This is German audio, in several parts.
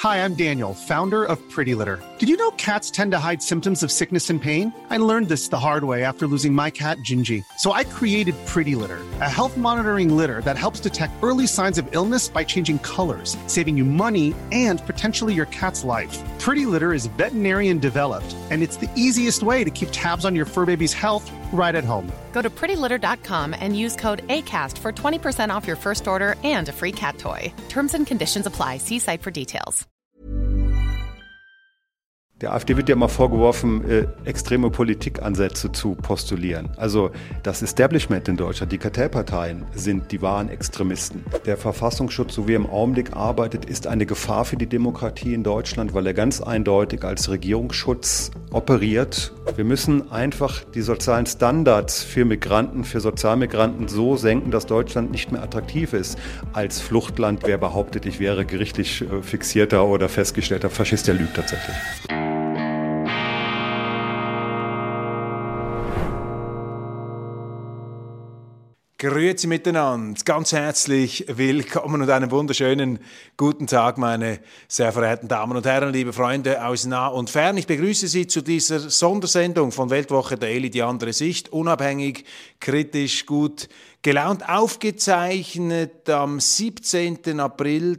Hi, I'm Daniel, founder of Pretty Litter. Did you know cats tend to hide symptoms of sickness and pain? I learned this the hard way after losing my cat, Gingy. So I created Pretty Litter, a health monitoring litter that helps detect early signs of illness by changing colors, saving you money and potentially your cat's life. Pretty Litter is veterinarian developed, and it's the easiest way to keep tabs on your fur baby's health right at home. Go to prettylitter.com and use code ACAST for 20% off your first order and a free cat toy. Terms and conditions apply. See site for details. Der AfD wird ja immer vorgeworfen, extreme Politikansätze zu postulieren. Also das Establishment in Deutschland, die Kartellparteien sind die wahren Extremisten. Der Verfassungsschutz, so wie er im Augenblick arbeitet, ist eine Gefahr für die Demokratie in Deutschland, weil er ganz eindeutig als Regierungsschutz operiert. Wir müssen einfach die sozialen Standards für Migranten, für Sozialmigranten so senken, dass Deutschland nicht mehr attraktiv ist als Fluchtland. Wer behauptet, ich wäre gerichtlich fixierter oder festgestellter Faschist, der lügt tatsächlich. Grüezi miteinander, ganz herzlich willkommen und einen wunderschönen guten Tag, meine sehr verehrten Damen und Herren, liebe Freunde aus nah und fern. Ich begrüße Sie zu dieser Sondersendung von Weltwoche Daily, die andere Sicht, unabhängig, kritisch, gut gelaunt, aufgezeichnet am 17. April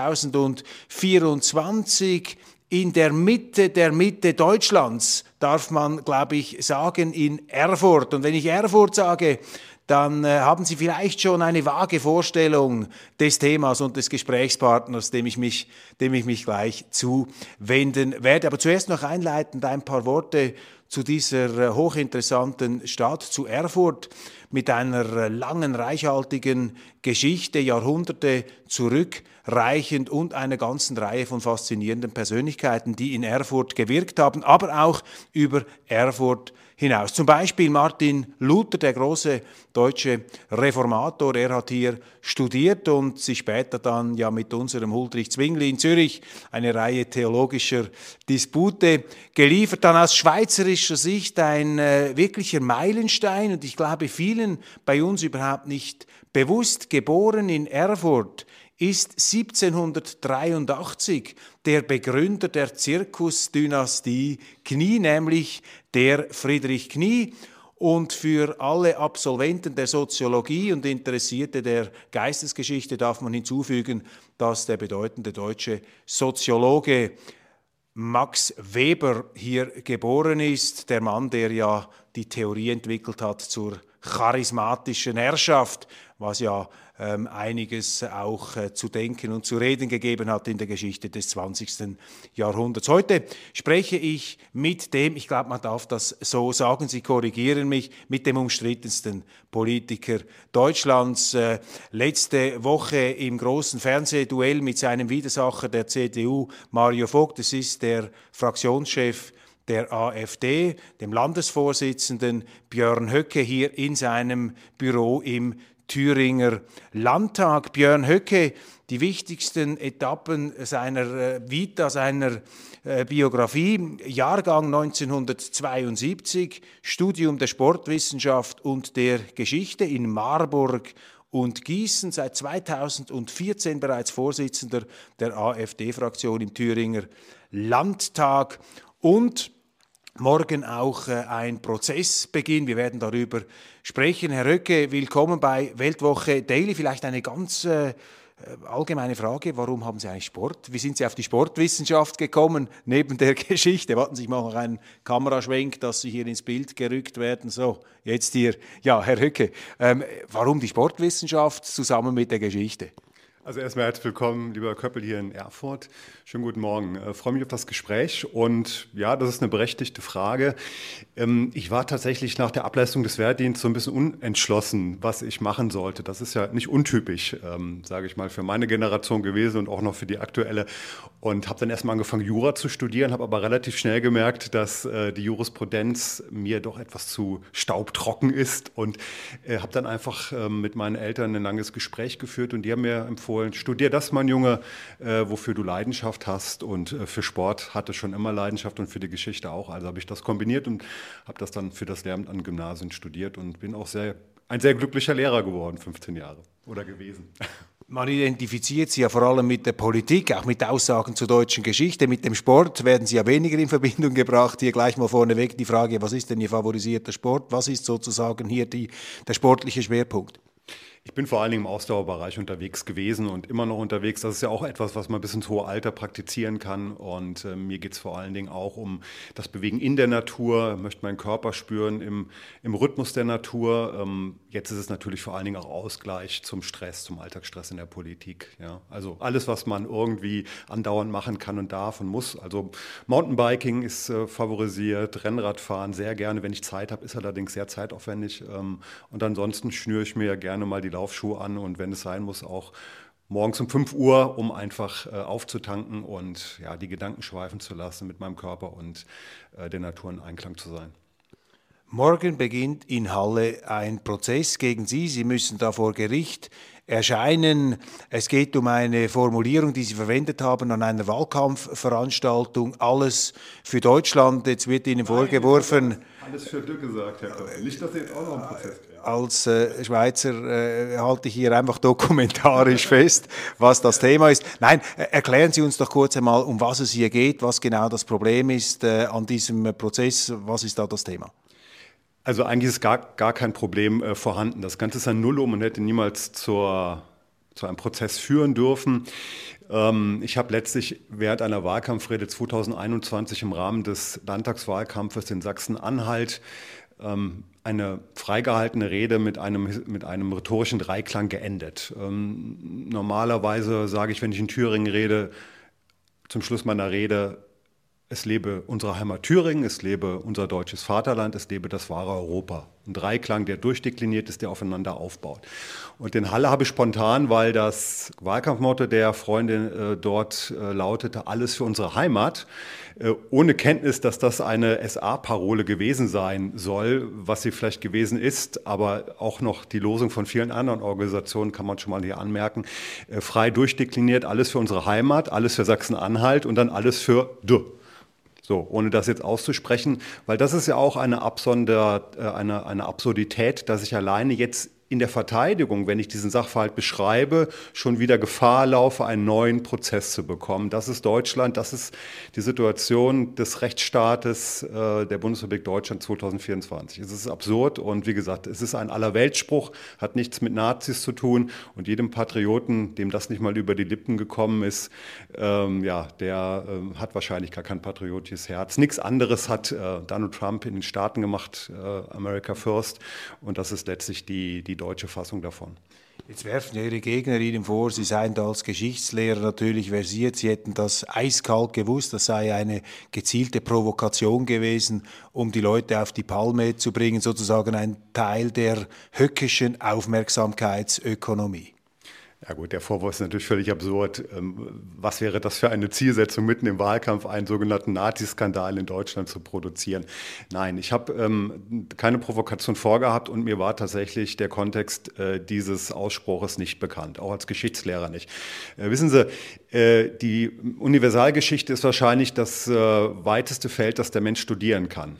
2024 in der Mitte Deutschlands, darf man, glaube ich, sagen, in Erfurt. Und wenn ich Erfurt sage, dann haben Sie vielleicht schon eine vage Vorstellung des Themas und des Gesprächspartners, dem ich mich gleich zuwenden werde. Aber zuerst noch einleitend ein paar Worte zu dieser hochinteressanten Stadt, zu Erfurt, mit einer langen, reichhaltigen Geschichte, Jahrhunderte zurückreichend und einer ganzen Reihe von faszinierenden Persönlichkeiten, die in Erfurt gewirkt haben, aber auch über Erfurt hinaus. Zum Beispiel Martin Luther, der große deutsche Reformator, er hat hier studiert und sich später dann ja mit unserem Huldrych Zwingli in Zürich eine Reihe theologischer Dispute geliefert. Dann aus schweizerischer Sicht ein wirklicher Meilenstein und ich glaube vielen bei uns überhaupt nicht bewusst, geboren in Erfurt, ist 1783 der Begründer der Zirkusdynastie Knie, nämlich der Friedrich Knie. Und für alle Absolventen der Soziologie und Interessierte der Geistesgeschichte darf man hinzufügen, dass der bedeutende deutsche Soziologe Max Weber hier geboren ist, der Mann, der ja die Theorie entwickelt hat zur charismatischen Herrschaft, was ja einiges auch zu denken und zu reden gegeben hat in der Geschichte des 20. Jahrhunderts. Heute spreche ich mit dem, ich glaube, man darf das so sagen, Sie korrigieren mich, mit dem umstrittensten Politiker Deutschlands. Letzte Woche im großen Fernsehduell mit seinem Widersacher der CDU, Mario Vogt, das ist der Fraktionschef der AfD, dem Landesvorsitzenden Björn Höcke, hier in seinem Büro im Thüringer Landtag. Björn Höcke, die wichtigsten Etappen seiner Vita, seiner Biografie, Jahrgang 1972, Studium der Sportwissenschaft und der Geschichte in Marburg und Gießen, seit 2014 bereits Vorsitzender der AfD-Fraktion im Thüringer Landtag und morgen auch ein Prozessbeginn. Wir werden darüber sprechen. Herr Höcke, willkommen bei Weltwoche Daily. Vielleicht eine ganz allgemeine Frage. Warum haben Sie eigentlich Sport? Wie sind Sie auf die Sportwissenschaft gekommen, neben der Geschichte? Warten Sie, ich mache noch einen Kameraschwenk, dass Sie hier ins Bild gerückt werden. So, jetzt hier. Ja, Herr Höcke, warum die Sportwissenschaft zusammen mit der Geschichte? Also erstmal herzlich willkommen, lieber Köppel, hier in Erfurt. Schönen guten Morgen. Freue mich auf das Gespräch und ja, das ist eine berechtigte Frage. Ich war tatsächlich nach der Ableistung des Wehrdienstes so ein bisschen unentschlossen, was ich machen sollte. Das ist ja nicht untypisch, sage ich mal, für meine Generation gewesen und auch noch für die aktuelle. Und habe dann erstmal angefangen, Jura zu studieren, habe aber relativ schnell gemerkt, dass die Jurisprudenz mir doch etwas zu staubtrocken ist und habe dann einfach mit meinen Eltern ein langes Gespräch geführt und die haben mir empfohlen, studier das, mein Junge, wofür du Leidenschaft hast, und für Sport hatte schon immer Leidenschaft und für die Geschichte auch. Also habe ich das kombiniert und habe das dann für das Lehramt an Gymnasien studiert und bin auch ein sehr glücklicher Lehrer geworden, 15 Jahre oder gewesen. Man identifiziert sie ja vor allem mit der Politik, auch mit Aussagen zur deutschen Geschichte. Mit dem Sport werden sie ja weniger in Verbindung gebracht. Hier gleich mal vorneweg die Frage, was ist denn Ihr favorisierter Sport? Was ist sozusagen hier der sportliche Schwerpunkt? Ich bin vor allen Dingen im Ausdauerbereich unterwegs gewesen und immer noch unterwegs. Das ist ja auch etwas, was man bis ins hohe Alter praktizieren kann. Und mir geht es vor allen Dingen auch um das Bewegen in der Natur. Ich möchte meinen Körper spüren im Rhythmus der Natur. Jetzt ist es natürlich vor allen Dingen auch Ausgleich zum Stress, zum Alltagsstress in der Politik. Ja. Also alles, was man irgendwie andauernd machen kann und darf und muss. Also Mountainbiking ist favorisiert, Rennradfahren sehr gerne, wenn ich Zeit habe, ist allerdings sehr zeitaufwendig. Und ansonsten schnüre ich mir gerne mal die Laufschuhe an und wenn es sein muss, auch morgens um 5 Uhr, um einfach aufzutanken und ja, die Gedanken schweifen zu lassen mit meinem Körper und der Natur in Einklang zu sein. Morgen beginnt in Halle ein Prozess gegen Sie. Sie müssen da vor Gericht erscheinen. Es geht um eine Formulierung, die Sie verwendet haben an einer Wahlkampfveranstaltung. Alles für Deutschland. Jetzt wird Ihnen vorgeworfen... Alles für Glück gesagt, Herr Koppel. Nicht, dass Sie jetzt auch noch einen Prozess kriegen. Als Schweizer halte ich hier einfach dokumentarisch fest, was das Thema ist. Nein, erklären Sie uns doch kurz einmal, um was es hier geht, was genau das Problem ist an diesem Prozess. Was ist da das Thema? Also eigentlich ist gar kein Problem vorhanden. Das Ganze ist ein Nullum und hätte niemals zu einem Prozess führen dürfen. Ich habe letztlich während einer Wahlkampfrede 2021 im Rahmen des Landtagswahlkampfes in Sachsen-Anhalt eine freigehaltene Rede mit einem rhetorischen Dreiklang geendet. Normalerweise sage ich, wenn ich in Thüringen rede, zum Schluss meiner Rede: Es lebe unsere Heimat Thüringen, es lebe unser deutsches Vaterland, es lebe das wahre Europa. Ein Dreiklang, der durchdekliniert ist, der aufeinander aufbaut. Und in Halle habe ich spontan, weil das Wahlkampfmotto der Freundin dort lautete, alles für unsere Heimat, ohne Kenntnis, dass das eine SA-Parole gewesen sein soll, was sie vielleicht gewesen ist, aber auch noch die Losung von vielen anderen Organisationen, kann man schon mal hier anmerken, frei durchdekliniert, alles für unsere Heimat, alles für Sachsen-Anhalt und dann alles für So, ohne das jetzt auszusprechen, weil das ist ja auch eine Absurdität, dass ich alleine jetzt in der Verteidigung, wenn ich diesen Sachverhalt beschreibe, schon wieder Gefahr laufe, einen neuen Prozess zu bekommen. Das ist Deutschland, das ist die Situation des Rechtsstaates der Bundesrepublik Deutschland 2024. Es ist absurd und wie gesagt, es ist ein Allerweltsspruch, hat nichts mit Nazis zu tun und jedem Patrioten, dem das nicht mal über die Lippen gekommen ist, der hat wahrscheinlich gar kein patriotisches Herz. Nichts anderes hat Donald Trump in den Staaten gemacht, America First, und das ist letztlich die deutsche Fassung davon. Jetzt werfen Ihre Gegner Ihnen vor, Sie seien da als Geschichtslehrer natürlich versiert, Sie hätten das eiskalt gewusst, das sei eine gezielte Provokation gewesen, um die Leute auf die Palme zu bringen, sozusagen ein Teil der höckischen Aufmerksamkeitsökonomie. Ja gut, der Vorwurf ist natürlich völlig absurd. Was wäre das für eine Zielsetzung, mitten im Wahlkampf einen sogenannten Nazi-Skandal in Deutschland zu produzieren? Nein, ich habe keine Provokation vorgehabt und mir war tatsächlich der Kontext dieses Ausspruches nicht bekannt, auch als Geschichtslehrer nicht. Wissen Sie, die Universalgeschichte ist wahrscheinlich das weiteste Feld, das der Mensch studieren kann,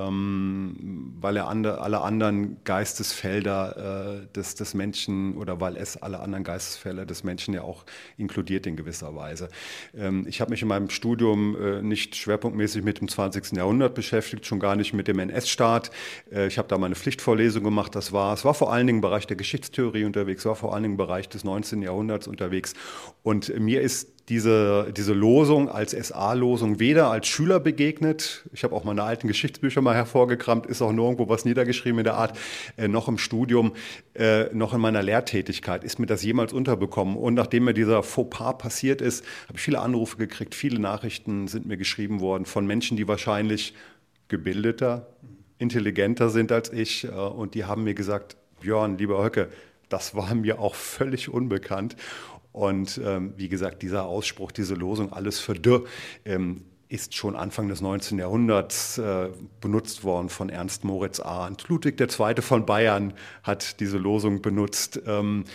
weil er alle anderen Geistesfelder des Menschen oder weil es alle anderen Geistesfelder des Menschen ja auch inkludiert in gewisser Weise. Ich habe mich in meinem Studium nicht schwerpunktmäßig mit dem 20. Jahrhundert beschäftigt, schon gar nicht mit dem NS-Staat. Ich habe da meine Pflichtvorlesung gemacht, es war vor allen Dingen im Bereich der Geschichtstheorie unterwegs, war vor allen Dingen im Bereich des 19. Jahrhunderts unterwegs und mir ist diese Losung als SA-Losung weder als Schüler begegnet, ich habe auch meine alten Geschichtsbücher mal hervorgekramt, ist auch nirgendwo was niedergeschrieben in der Art, noch im Studium, noch in meiner Lehrtätigkeit ist mir das jemals unterbekommen. Und nachdem mir dieser Fauxpas passiert ist, habe ich viele Anrufe gekriegt, viele Nachrichten sind mir geschrieben worden von Menschen, die wahrscheinlich gebildeter, intelligenter sind als ich und die haben mir gesagt, Björn, lieber Höcke, das war mir auch völlig unbekannt. Und wie gesagt, dieser Ausspruch, diese Losung, alles für ist schon Anfang des 19. Jahrhunderts benutzt worden von Ernst Moritz Arndt. Ludwig II. Von Bayern hat diese Losung benutzt.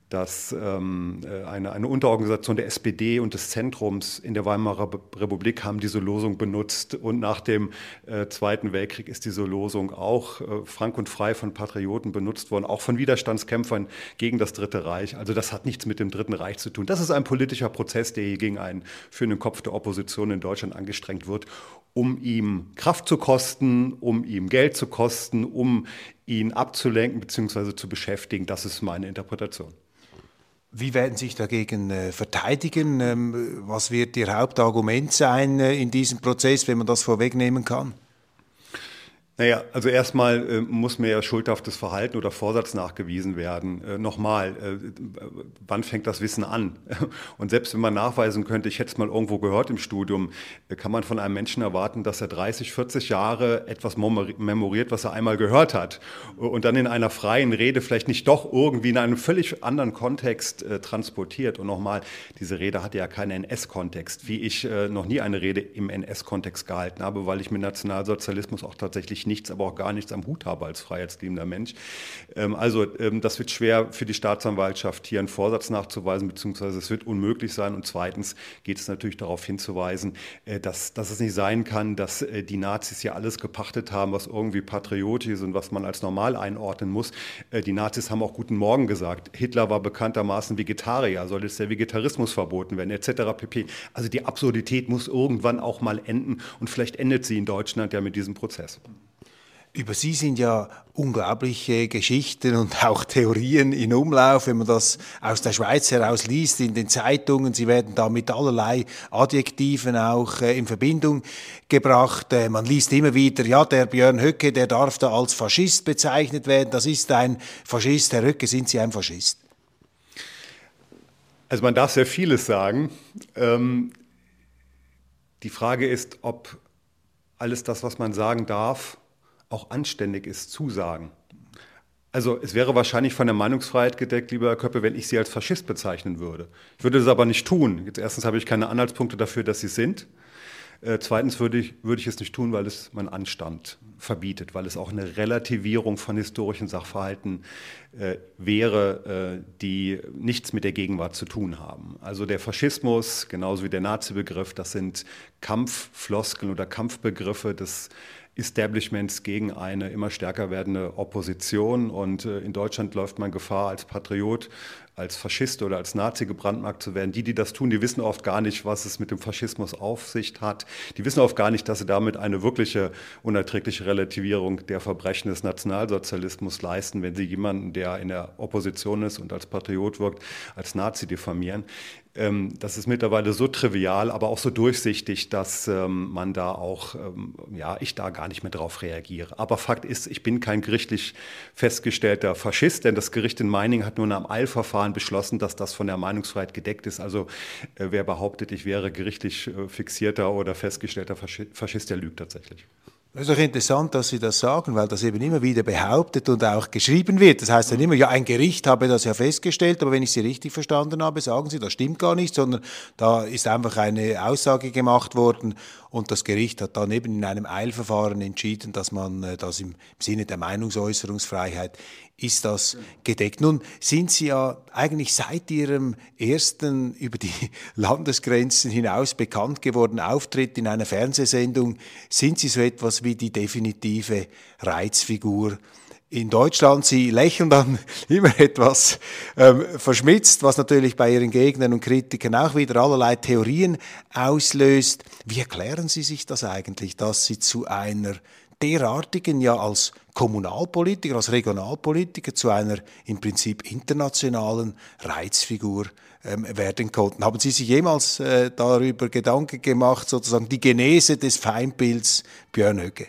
dass eine Unterorganisation der SPD und des Zentrums in der Weimarer Republik haben diese Losung benutzt. Und nach dem Zweiten Weltkrieg ist diese Losung auch frank und frei von Patrioten benutzt worden, auch von Widerstandskämpfern gegen das Dritte Reich. Also das hat nichts mit dem Dritten Reich zu tun. Das ist ein politischer Prozess, der hier gegen einen führenden Kopf der Opposition in Deutschland angestrengt wird, um ihm Kraft zu kosten, um ihm Geld zu kosten, um ihn abzulenken bzw. zu beschäftigen. Das ist meine Interpretation. Wie werden Sie sich dagegen verteidigen? Was wird Ihr Hauptargument sein in diesem Prozess, wenn man das vorwegnehmen kann? Naja, also erstmal muss mir ja schuldhaftes Verhalten oder Vorsatz nachgewiesen werden. Wann fängt das Wissen an? Und selbst wenn man nachweisen könnte, ich hätte es mal irgendwo gehört im Studium, kann man von einem Menschen erwarten, dass er 30, 40 Jahre etwas memoriert, was er einmal gehört hat und dann in einer freien Rede vielleicht nicht doch irgendwie in einem völlig anderen Kontext transportiert. Und nochmal, diese Rede hatte ja keinen NS-Kontext, wie ich noch nie eine Rede im NS-Kontext gehalten habe, weil ich mit Nationalsozialismus auch tatsächlich nichts, aber auch gar nichts am Hut habe als freiheitsliebender Mensch. Das wird schwer für die Staatsanwaltschaft, hier einen Vorsatz nachzuweisen, beziehungsweise es wird unmöglich sein. Und zweitens geht es natürlich darauf hinzuweisen, dass es nicht sein kann, dass die Nazis hier alles gepachtet haben, was irgendwie patriotisch ist und was man als normal einordnen muss. Die Nazis haben auch Guten Morgen gesagt. Hitler war bekanntermaßen Vegetarier, soll jetzt der Vegetarismus verboten werden, etc. pp. Also die Absurdität muss irgendwann auch mal enden und vielleicht endet sie in Deutschland ja mit diesem Prozess. Über Sie sind ja unglaubliche Geschichten und auch Theorien in Umlauf, wenn man das aus der Schweiz heraus liest, in den Zeitungen. Sie werden da mit allerlei Adjektiven auch in Verbindung gebracht. Man liest immer wieder, ja, der Björn Höcke, der darf da als Faschist bezeichnet werden. Das ist ein Faschist. Herr Höcke, sind Sie ein Faschist? Also man darf sehr vieles sagen. Die Frage ist, ob alles das, was man sagen darf, auch anständig ist, zu sagen. Also es wäre wahrscheinlich von der Meinungsfreiheit gedeckt, lieber Herr Köppe, wenn ich Sie als Faschist bezeichnen würde. Ich würde das aber nicht tun. Jetzt erstens habe ich keine Anhaltspunkte dafür, dass Sie es sind. Zweitens würde ich es nicht tun, weil es mein Anstand verbietet, weil es auch eine Relativierung von historischen Sachverhalten wäre, die nichts mit der Gegenwart zu tun haben. Also der Faschismus, genauso wie der Nazi-Begriff, das sind Kampffloskeln oder Kampfbegriffe des Establishments gegen eine immer stärker werdende Opposition. Und in Deutschland läuft man Gefahr, als Patriot, als Faschist oder als Nazi gebrandmarkt zu werden. Die das tun, die wissen oft gar nicht, was es mit dem Faschismus auf sich hat. Die wissen oft gar nicht, dass sie damit eine wirkliche unerträgliche Relativierung der Verbrechen des Nationalsozialismus leisten, wenn sie jemanden, der in der Opposition ist und als Patriot wirkt, als Nazi diffamieren. Das ist mittlerweile so trivial, aber auch so durchsichtig, dass man da auch, ich da gar nicht mehr drauf reagiere. Aber Fakt ist, ich bin kein gerichtlich festgestellter Faschist, denn das Gericht in Meiningen hat nur in einem Eilverfahren beschlossen, dass das von der Meinungsfreiheit gedeckt ist. Also wer behauptet, ich wäre gerichtlich fixierter oder festgestellter Faschist, der lügt tatsächlich. Es ist doch interessant, dass Sie das sagen, weil das eben immer wieder behauptet und auch geschrieben wird. Das heißt dann immer, ja, ein Gericht habe das ja festgestellt, aber wenn ich Sie richtig verstanden habe, sagen Sie, das stimmt gar nicht, sondern da ist einfach eine Aussage gemacht worden und das Gericht hat dann eben in einem Eilverfahren entschieden, dass man das im Sinne der Meinungsäußerungsfreiheit ist das gedeckt. Nun sind Sie ja eigentlich seit Ihrem ersten über die Landesgrenzen hinaus bekannt gewordenen Auftritt in einer Fernsehsendung, sind Sie so etwas wie die definitive Reizfigur in Deutschland. Sie lächeln dann immer etwas verschmitzt, was natürlich bei Ihren Gegnern und Kritikern auch wieder allerlei Theorien auslöst. Wie erklären Sie sich das eigentlich, dass Sie zu einer derartigen, ja als Kommunalpolitiker, als Regionalpolitiker zu einer im Prinzip internationalen Reizfigur werden konnten? Haben Sie sich jemals darüber Gedanken gemacht, sozusagen die Genese des Feindbilds Björn Höcke?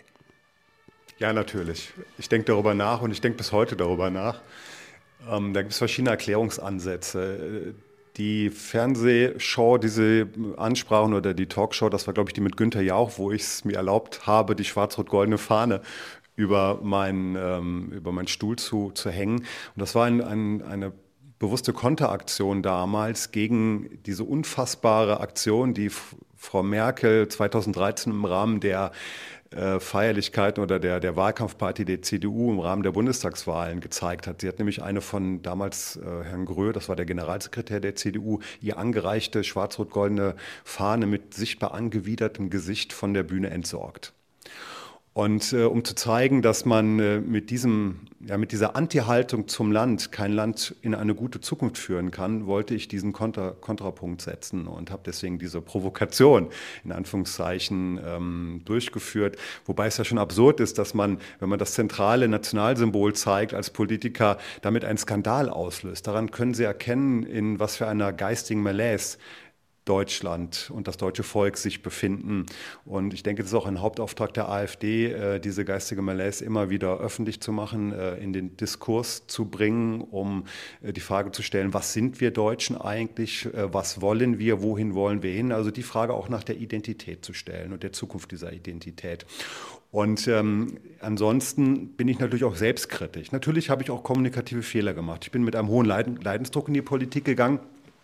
Ja, natürlich. Ich denke darüber nach und ich denke bis heute darüber nach. Da gibt es verschiedene Erklärungsansätze. Die Fernsehshow, die Sie ansprachen, oder die Talkshow, das war, glaube ich, die mit Günther Jauch, wo ich es mir erlaubt habe, die schwarz-rot-goldene Fahne über meinen Stuhl zu hängen. Und das war eine bewusste Konteraktion damals gegen diese unfassbare Aktion, die Frau Merkel 2013 im Rahmen der Feierlichkeiten oder der Wahlkampfparty der CDU im Rahmen der Bundestagswahlen gezeigt hat. Sie hat nämlich eine von damals Herrn Grö, das war der Generalsekretär der CDU, ihr angereichte schwarz-rot-goldene Fahne mit sichtbar angewidertem Gesicht von der Bühne entsorgt. Und um zu zeigen, dass man mit dieser Anti-Haltung zum Land kein Land in eine gute Zukunft führen kann, wollte ich diesen Kontrapunkt setzen und habe deswegen diese Provokation in Anführungszeichen durchgeführt. Wobei es ja schon absurd ist, dass man, wenn man das zentrale Nationalsymbol zeigt als Politiker, damit einen Skandal auslöst. Daran können Sie erkennen, in was für einer geistigen Malaise Deutschland und das deutsche Volk sich befinden. Und ich denke, das ist auch ein Hauptauftrag der AfD, diese geistige Malaise immer wieder öffentlich zu machen, in den Diskurs zu bringen, um die Frage zu stellen, was sind wir Deutschen eigentlich, was wollen wir, wohin wollen wir hin? Also die Frage auch nach der Identität zu stellen und der Zukunft dieser Identität. Und ansonsten bin ich natürlich auch selbstkritisch. Natürlich habe ich auch kommunikative Fehler gemacht. Ich bin mit einem hohen Leidensdruck in die Politik gegangen.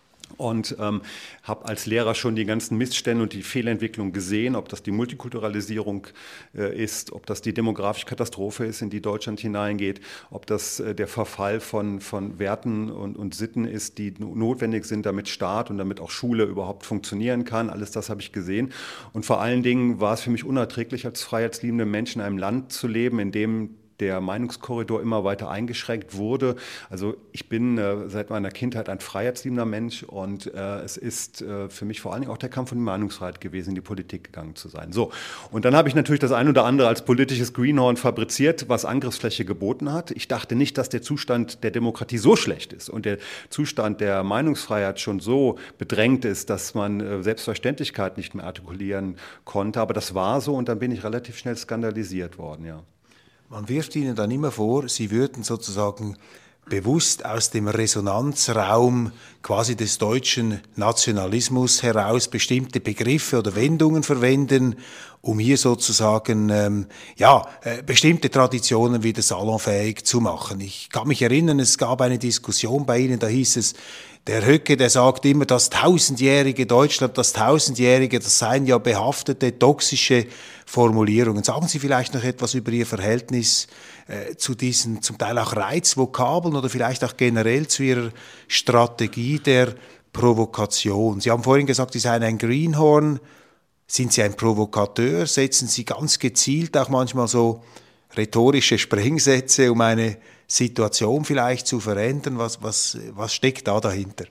Und habe als Lehrer schon die ganzen Missstände und die Fehlentwicklung gesehen, ob das die Multikulturalisierung ist, ob das die demografische Katastrophe ist, in die Deutschland hineingeht, ob das der Verfall von Werten und Sitten ist, die notwendig sind, damit Staat und damit auch Schule überhaupt funktionieren kann. Alles das habe ich gesehen. Und vor allen Dingen war es für mich unerträglich, als freiheitsliebende Mensch in einem Land zu leben, in dem der Meinungskorridor immer weiter eingeschränkt wurde. Also ich bin seit meiner Kindheit ein freiheitsliebender Mensch und es ist für mich vor allen Dingen auch der Kampf um die Meinungsfreiheit gewesen, in die Politik gegangen zu sein. So, und dann habe ich natürlich das ein oder andere als politisches Greenhorn fabriziert, was Angriffsfläche geboten hat. Ich dachte nicht, dass der Zustand der Demokratie so schlecht ist und der Zustand der Meinungsfreiheit schon so bedrängt ist, dass man Selbstverständlichkeit nicht mehr artikulieren konnte. Aber das war so und dann bin ich relativ schnell skandalisiert worden, ja. Man wirft Ihnen dann immer vor, Sie würden sozusagen bewusst aus dem Resonanzraum quasi des deutschen Nationalismus heraus bestimmte Begriffe oder Wendungen verwenden, um hier sozusagen bestimmte Traditionen wieder salonfähig zu machen. Ich kann mich erinnern, es gab eine Diskussion bei Ihnen, da hieß es, der Höcke, der sagt immer, das tausendjährige Deutschland, das tausendjährige, das seien ja behaftete, toxische Formulierungen. Sagen Sie vielleicht noch etwas über Ihr Verhältnis zu diesen zum Teil auch Reizvokabeln oder vielleicht auch generell zu Ihrer Strategie der Provokation. Sie haben vorhin gesagt, Sie seien ein Greenhorn. Sind Sie ein Provokateur? Setzen Sie ganz gezielt auch manchmal so rhetorische Sprengsätze, um eine Situation vielleicht zu verändern? Was steckt da dahinter?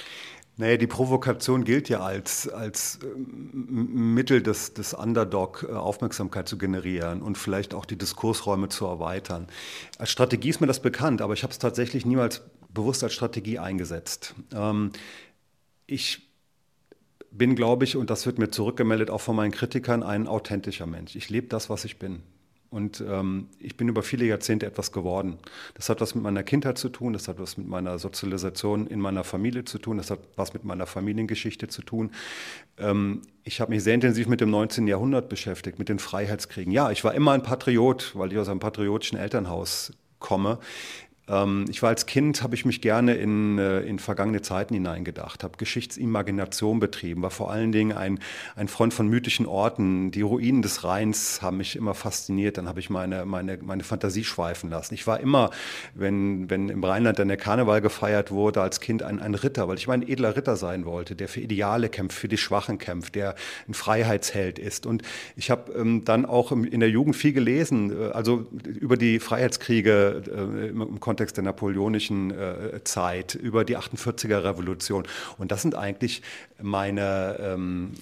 Naja, die Provokation gilt ja als Mittel des Underdog Aufmerksamkeit zu generieren und vielleicht auch die Diskursräume zu erweitern. Als Strategie ist mir das bekannt, aber ich habe es tatsächlich niemals bewusst als Strategie eingesetzt. Ich bin, glaube ich, und das wird mir zurückgemeldet auch von meinen Kritikern, ein authentischer Mensch. Ich lebe das, was ich bin. Und ich bin über viele Jahrzehnte etwas geworden. Das hat was mit meiner Kindheit zu tun, das hat was mit meiner Sozialisation in meiner Familie zu tun, das hat was mit meiner Familiengeschichte zu tun. Ich habe mich sehr intensiv mit dem 19. Jahrhundert beschäftigt, mit den Freiheitskriegen. Ja, ich war immer ein Patriot, weil ich aus einem patriotischen Elternhaus komme. Ich war als Kind, habe ich mich gerne in vergangene Zeiten hineingedacht, habe Geschichtsimagination betrieben, war vor allen Dingen ein Freund von mythischen Orten. Die Ruinen des Rheins haben mich immer fasziniert, dann habe ich meine Fantasie schweifen lassen. Ich war immer, wenn im Rheinland dann der Karneval gefeiert wurde, als Kind ein Ritter, weil ich ein edler Ritter sein wollte, der für Ideale kämpft, für die Schwachen kämpft, der ein Freiheitsheld ist. Und ich habe dann auch in der Jugend viel gelesen, also über die Freiheitskriege im Kontext der napoleonischen Zeit, über die 48er Revolution. Und das sind eigentlich meine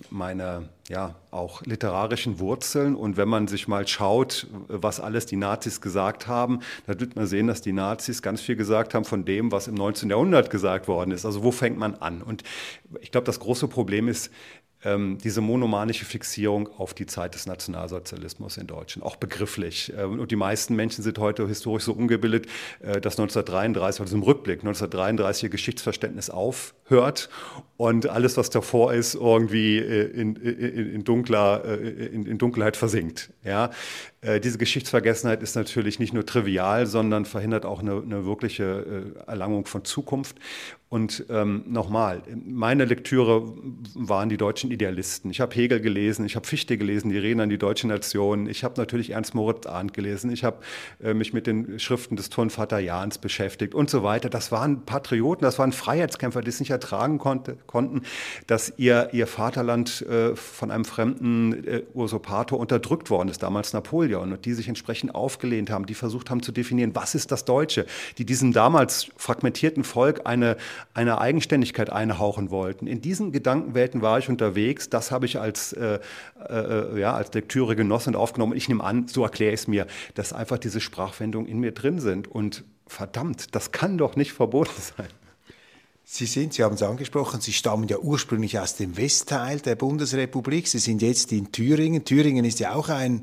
auch literarischen Wurzeln. Und wenn man sich mal schaut, was alles die Nazis gesagt haben, dann wird man sehen, dass die Nazis ganz viel gesagt haben von dem, was im 19. Jahrhundert gesagt worden ist. Also wo fängt man an? Und ich glaube, das große Problem ist, diese monomanische Fixierung auf die Zeit des Nationalsozialismus in Deutschland, auch begrifflich. Und die meisten Menschen sind heute historisch so ungebildet, dass 1933, also im Rückblick, 1933 ihr Geschichtsverständnis aufhört und alles, was davor ist, irgendwie in Dunkelheit versinkt. Ja? Diese Geschichtsvergessenheit ist natürlich nicht nur trivial, sondern verhindert auch eine wirkliche Erlangung von Zukunft. Und nochmal, meine Lektüre waren die deutschen Idealisten. Ich habe Hegel gelesen, ich habe Fichte gelesen, die Reden an die deutsche Nation. Ich habe natürlich Ernst Moritz Arndt gelesen. Ich habe mich mit den Schriften des Turnvater Jahns beschäftigt und so weiter. Das waren Patrioten, das waren Freiheitskämpfer, die es nicht ertragen konnten, dass ihr Vaterland von einem fremden Usurpator unterdrückt worden ist, damals Napoleon, und die sich entsprechend aufgelehnt haben, die versucht haben zu definieren, was ist das Deutsche, die diesem damals fragmentierten Volk eine Eigenständigkeit einhauchen wollten. In diesen Gedankenwelten war ich unterwegs. Das habe ich als Lektüre genossen und aufgenommen. Ich nehme an, so erkläre ich es mir, dass einfach diese Sprachwendungen in mir drin sind. Und verdammt, das kann doch nicht verboten sein. Sie haben es angesprochen, Sie stammen ja ursprünglich aus dem Westteil der Bundesrepublik. Sie sind jetzt in Thüringen. Thüringen ist ja auch ein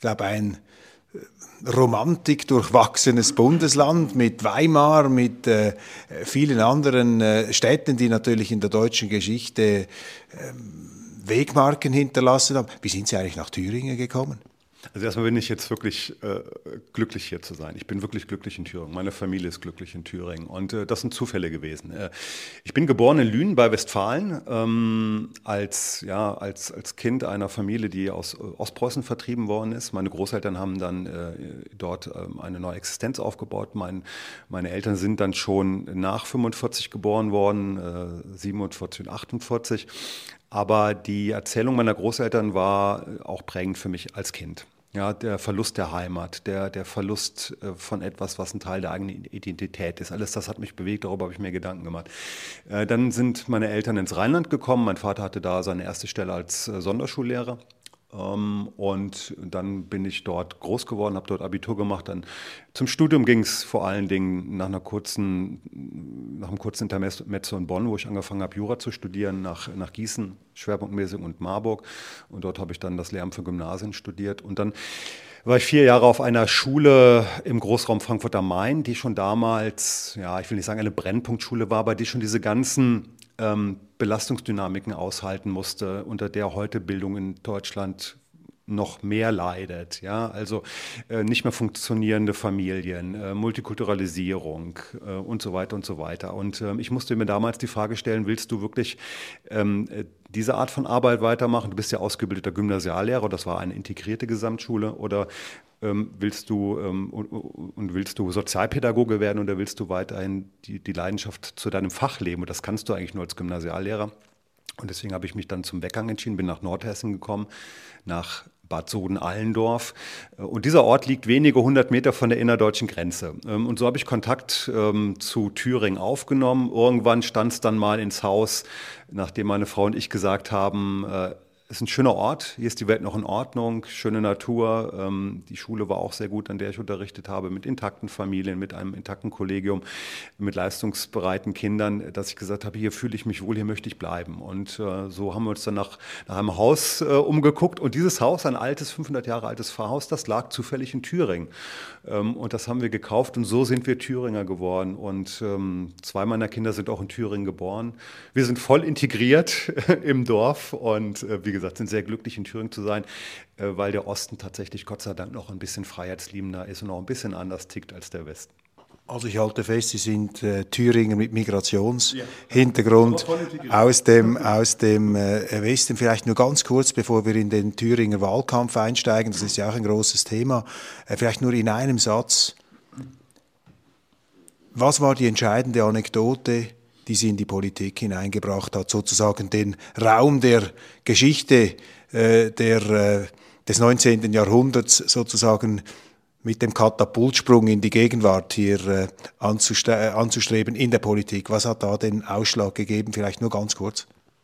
Romantik durchwachsenes Bundesland mit Weimar, mit vielen anderen Städten, die natürlich in der deutschen Geschichte Wegmarken hinterlassen haben. Wie sind Sie eigentlich nach Thüringen gekommen? Also erstmal bin ich jetzt wirklich glücklich, hier zu sein. Ich bin wirklich glücklich in Thüringen. Meine Familie ist glücklich in Thüringen. Und das sind Zufälle gewesen. Ich bin geboren in Lünen bei Westfalen, als Kind einer Familie, die aus Ostpreußen vertrieben worden ist. Meine Großeltern haben dann dort eine neue Existenz aufgebaut. Meine Eltern sind dann schon nach 45 geboren worden, 47 und 48. Aber die Erzählung meiner Großeltern war auch prägend für mich als Kind. Ja, der Verlust der Heimat, der Verlust von etwas, was ein Teil der eigenen Identität ist. Alles das hat mich bewegt, darüber habe ich mir Gedanken gemacht. Dann sind meine Eltern ins Rheinland gekommen. Mein Vater hatte da seine erste Stelle als Sonderschullehrer. Und dann bin ich dort groß geworden, habe dort Abitur gemacht. Dann zum Studium ging es vor allen Dingen nach einem kurzen Intermezzo in Bonn, wo ich angefangen habe, Jura zu studieren, nach Gießen, schwerpunktmäßig, und Marburg. Und dort habe ich dann das Lehramt für Gymnasien studiert. Und dann war ich 4 Jahre auf einer Schule im Großraum Frankfurt am Main, die schon damals, ich will nicht sagen eine Brennpunktschule war, aber die schon diese ganzen Belastungsdynamiken aushalten musste, unter der heute Bildung in Deutschland noch mehr leidet. Ja? Also nicht mehr funktionierende Familien, Multikulturalisierung und so weiter und so weiter. Und ich musste mir damals die Frage stellen, willst du wirklich diese Art von Arbeit weitermachen? Du bist ja ausgebildeter Gymnasiallehrer, das war eine integrierte Gesamtschule, oder willst du Sozialpädagoge werden, oder willst du weiterhin die Leidenschaft zu deinem Fach leben? Und das kannst du eigentlich nur als Gymnasiallehrer. Und deswegen habe ich mich dann zum Weggang entschieden, bin nach Nordhessen gekommen, nach Bad Soden-Allendorf. Und dieser Ort liegt wenige 100 Meter von der innerdeutschen Grenze. Und so habe ich Kontakt zu Thüringen aufgenommen. Irgendwann stand es dann mal ins Haus, nachdem meine Frau und ich gesagt haben, es ist ein schöner Ort, hier ist die Welt noch in Ordnung, schöne Natur. Die Schule war auch sehr gut, an der ich unterrichtet habe, mit intakten Familien, mit einem intakten Kollegium, mit leistungsbereiten Kindern, dass ich gesagt habe, hier fühle ich mich wohl, hier möchte ich bleiben. Und so haben wir uns dann nach einem Haus umgeguckt. Und dieses Haus, ein altes, 500 Jahre altes Pfarrhaus, das lag zufällig in Thüringen. Und das haben wir gekauft, und so sind wir Thüringer geworden. Und 2 meiner Kinder sind auch in Thüringen geboren. Wir sind voll integriert im Dorf und wie gesagt, sind sehr glücklich, in Thüringen zu sein, weil der Osten tatsächlich Gott sei Dank noch ein bisschen freiheitsliebender ist und auch ein bisschen anders tickt als der Westen. Also ich halte fest, Sie sind Thüringer mit Migrationshintergrund aus dem Westen. Vielleicht nur ganz kurz, bevor wir in den Thüringer Wahlkampf einsteigen, das ist ja auch ein großes Thema, vielleicht nur in einem Satz. Was war die entscheidende Anekdote, die sie in die Politik hineingebracht hat, sozusagen den Raum der Geschichte des 19. Jahrhunderts sozusagen mit dem Katapultsprung in die Gegenwart hier anzustreben in der Politik? Was hat da den Ausschlag gegeben? Vielleicht nur ganz kurz.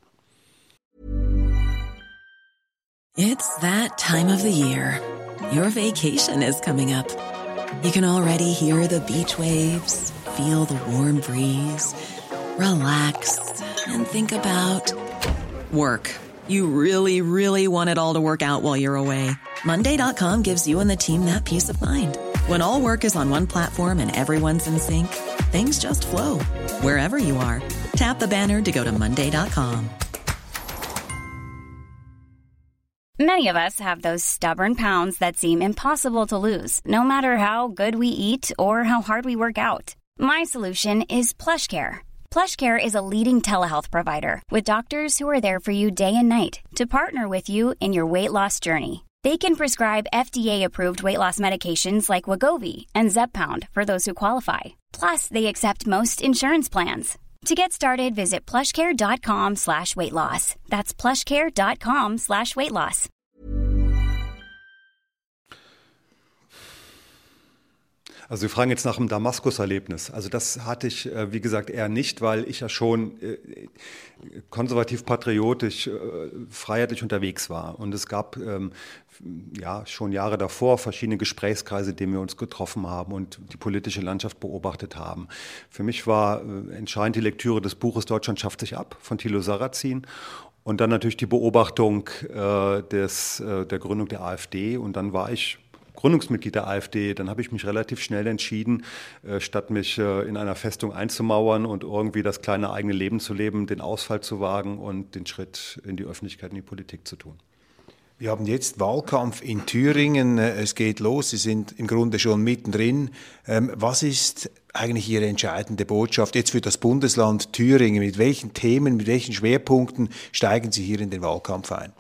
It's that time of the year. Your vacation is coming up. You can already hear the beach waves, feel the warm breeze, relax and think about work. You really, really want it all to work out while you're away. Monday.com gives you and the team that peace of mind. When all work is on one platform and everyone's in sync, things just flow. Wherever you are, tap the banner to go to Monday.com. Many of us have those stubborn pounds that seem impossible to lose, no matter how good we eat or how hard we work out. My solution is PlushCare. PlushCare is a leading telehealth provider with doctors who are there for you day and night to partner with you in your weight loss journey. They can prescribe FDA-approved weight loss medications like Wegovy and Zepbound for those who qualify. Plus, they accept most insurance plans. To get started, visit plushcare.com/weightloss. That's plushcare.com/weightloss. Also Sie fragen jetzt nach dem Damaskus-Erlebnis. Also das hatte ich, wie gesagt, eher nicht, weil ich ja schon konservativ-patriotisch, freiheitlich unterwegs war. Und es gab ja schon Jahre davor verschiedene Gesprächskreise, in denen wir uns getroffen haben und die politische Landschaft beobachtet haben. Für mich war entscheidend die Lektüre des Buches Deutschland schafft sich ab von Thilo Sarrazin. Und dann natürlich die Beobachtung der Gründung der AfD. Und dann war ich Gründungsmitglied der AfD. Dann habe ich mich relativ schnell entschieden, statt mich in einer Festung einzumauern und irgendwie das kleine eigene Leben zu leben, den Ausfall zu wagen und den Schritt in die Öffentlichkeit, in die Politik zu tun. Wir haben jetzt Wahlkampf in Thüringen. Es geht los. Sie sind im Grunde schon mittendrin. Was ist eigentlich Ihre entscheidende Botschaft jetzt für das Bundesland Thüringen? Mit welchen Themen, mit welchen Schwerpunkten steigen Sie hier in den Wahlkampf ein?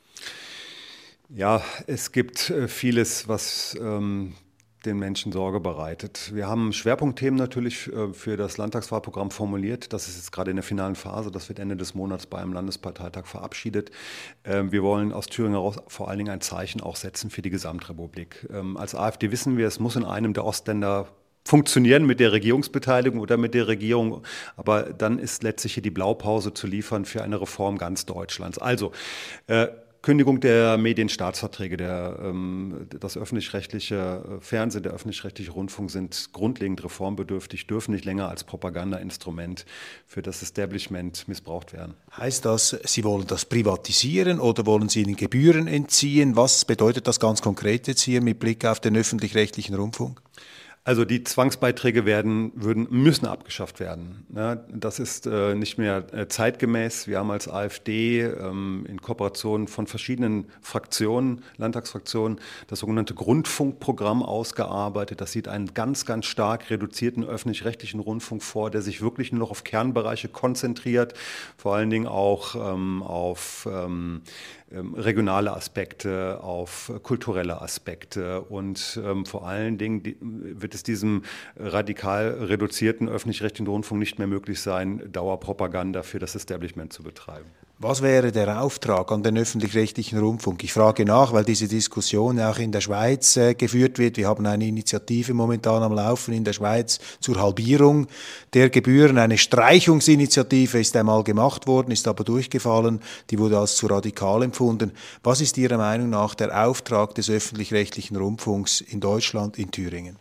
Ja, es gibt vieles, was den Menschen Sorge bereitet. Wir haben Schwerpunktthemen natürlich für das Landtagswahlprogramm formuliert. Das ist jetzt gerade in der finalen Phase. Das wird Ende des Monats beim Landesparteitag verabschiedet. Wir wollen aus Thüringen heraus vor allen Dingen ein Zeichen auch setzen für die Gesamtrepublik. Als AfD wissen wir, es muss in einem der Ostländer funktionieren mit der Regierungsbeteiligung oder mit der Regierung. Aber dann ist letztlich hier die Blaupause zu liefern für eine Reform ganz Deutschlands. Also, Kündigung der Medienstaatsverträge, das öffentlich-rechtliche Fernsehen, der öffentlich-rechtliche Rundfunk sind grundlegend reformbedürftig, dürfen nicht länger als Propagandainstrument für das Establishment missbraucht werden. Heißt das, Sie wollen das privatisieren oder wollen Sie ihnen Gebühren entziehen? Was bedeutet das ganz konkret jetzt hier mit Blick auf den öffentlich-rechtlichen Rundfunk? Also die Zwangsbeiträge müssen abgeschafft werden. Ja, das ist nicht mehr zeitgemäß. Wir haben als AfD in Kooperation von verschiedenen Fraktionen, Landtagsfraktionen, das sogenannte Grundfunkprogramm ausgearbeitet. Das sieht einen ganz, ganz stark reduzierten öffentlich-rechtlichen Rundfunk vor, der sich wirklich nur noch auf Kernbereiche konzentriert, vor allen Dingen auch auf regionale Aspekte, auf kulturelle Aspekte und vor allen Dingen wird es diesem radikal reduzierten öffentlich-rechtlichen Rundfunk nicht mehr möglich sein, Dauerpropaganda für das Establishment zu betreiben. Was wäre der Auftrag an den öffentlich-rechtlichen Rundfunk? Ich frage nach, weil diese Diskussion auch in der Schweiz geführt wird. Wir haben eine Initiative momentan am Laufen in der Schweiz zur Halbierung der Gebühren. Eine Streichungsinitiative ist einmal gemacht worden, ist aber durchgefallen. Die wurde als zu radikal empfunden. Was ist Ihrer Meinung nach der Auftrag des öffentlich-rechtlichen Rundfunks in Deutschland, in Thüringen?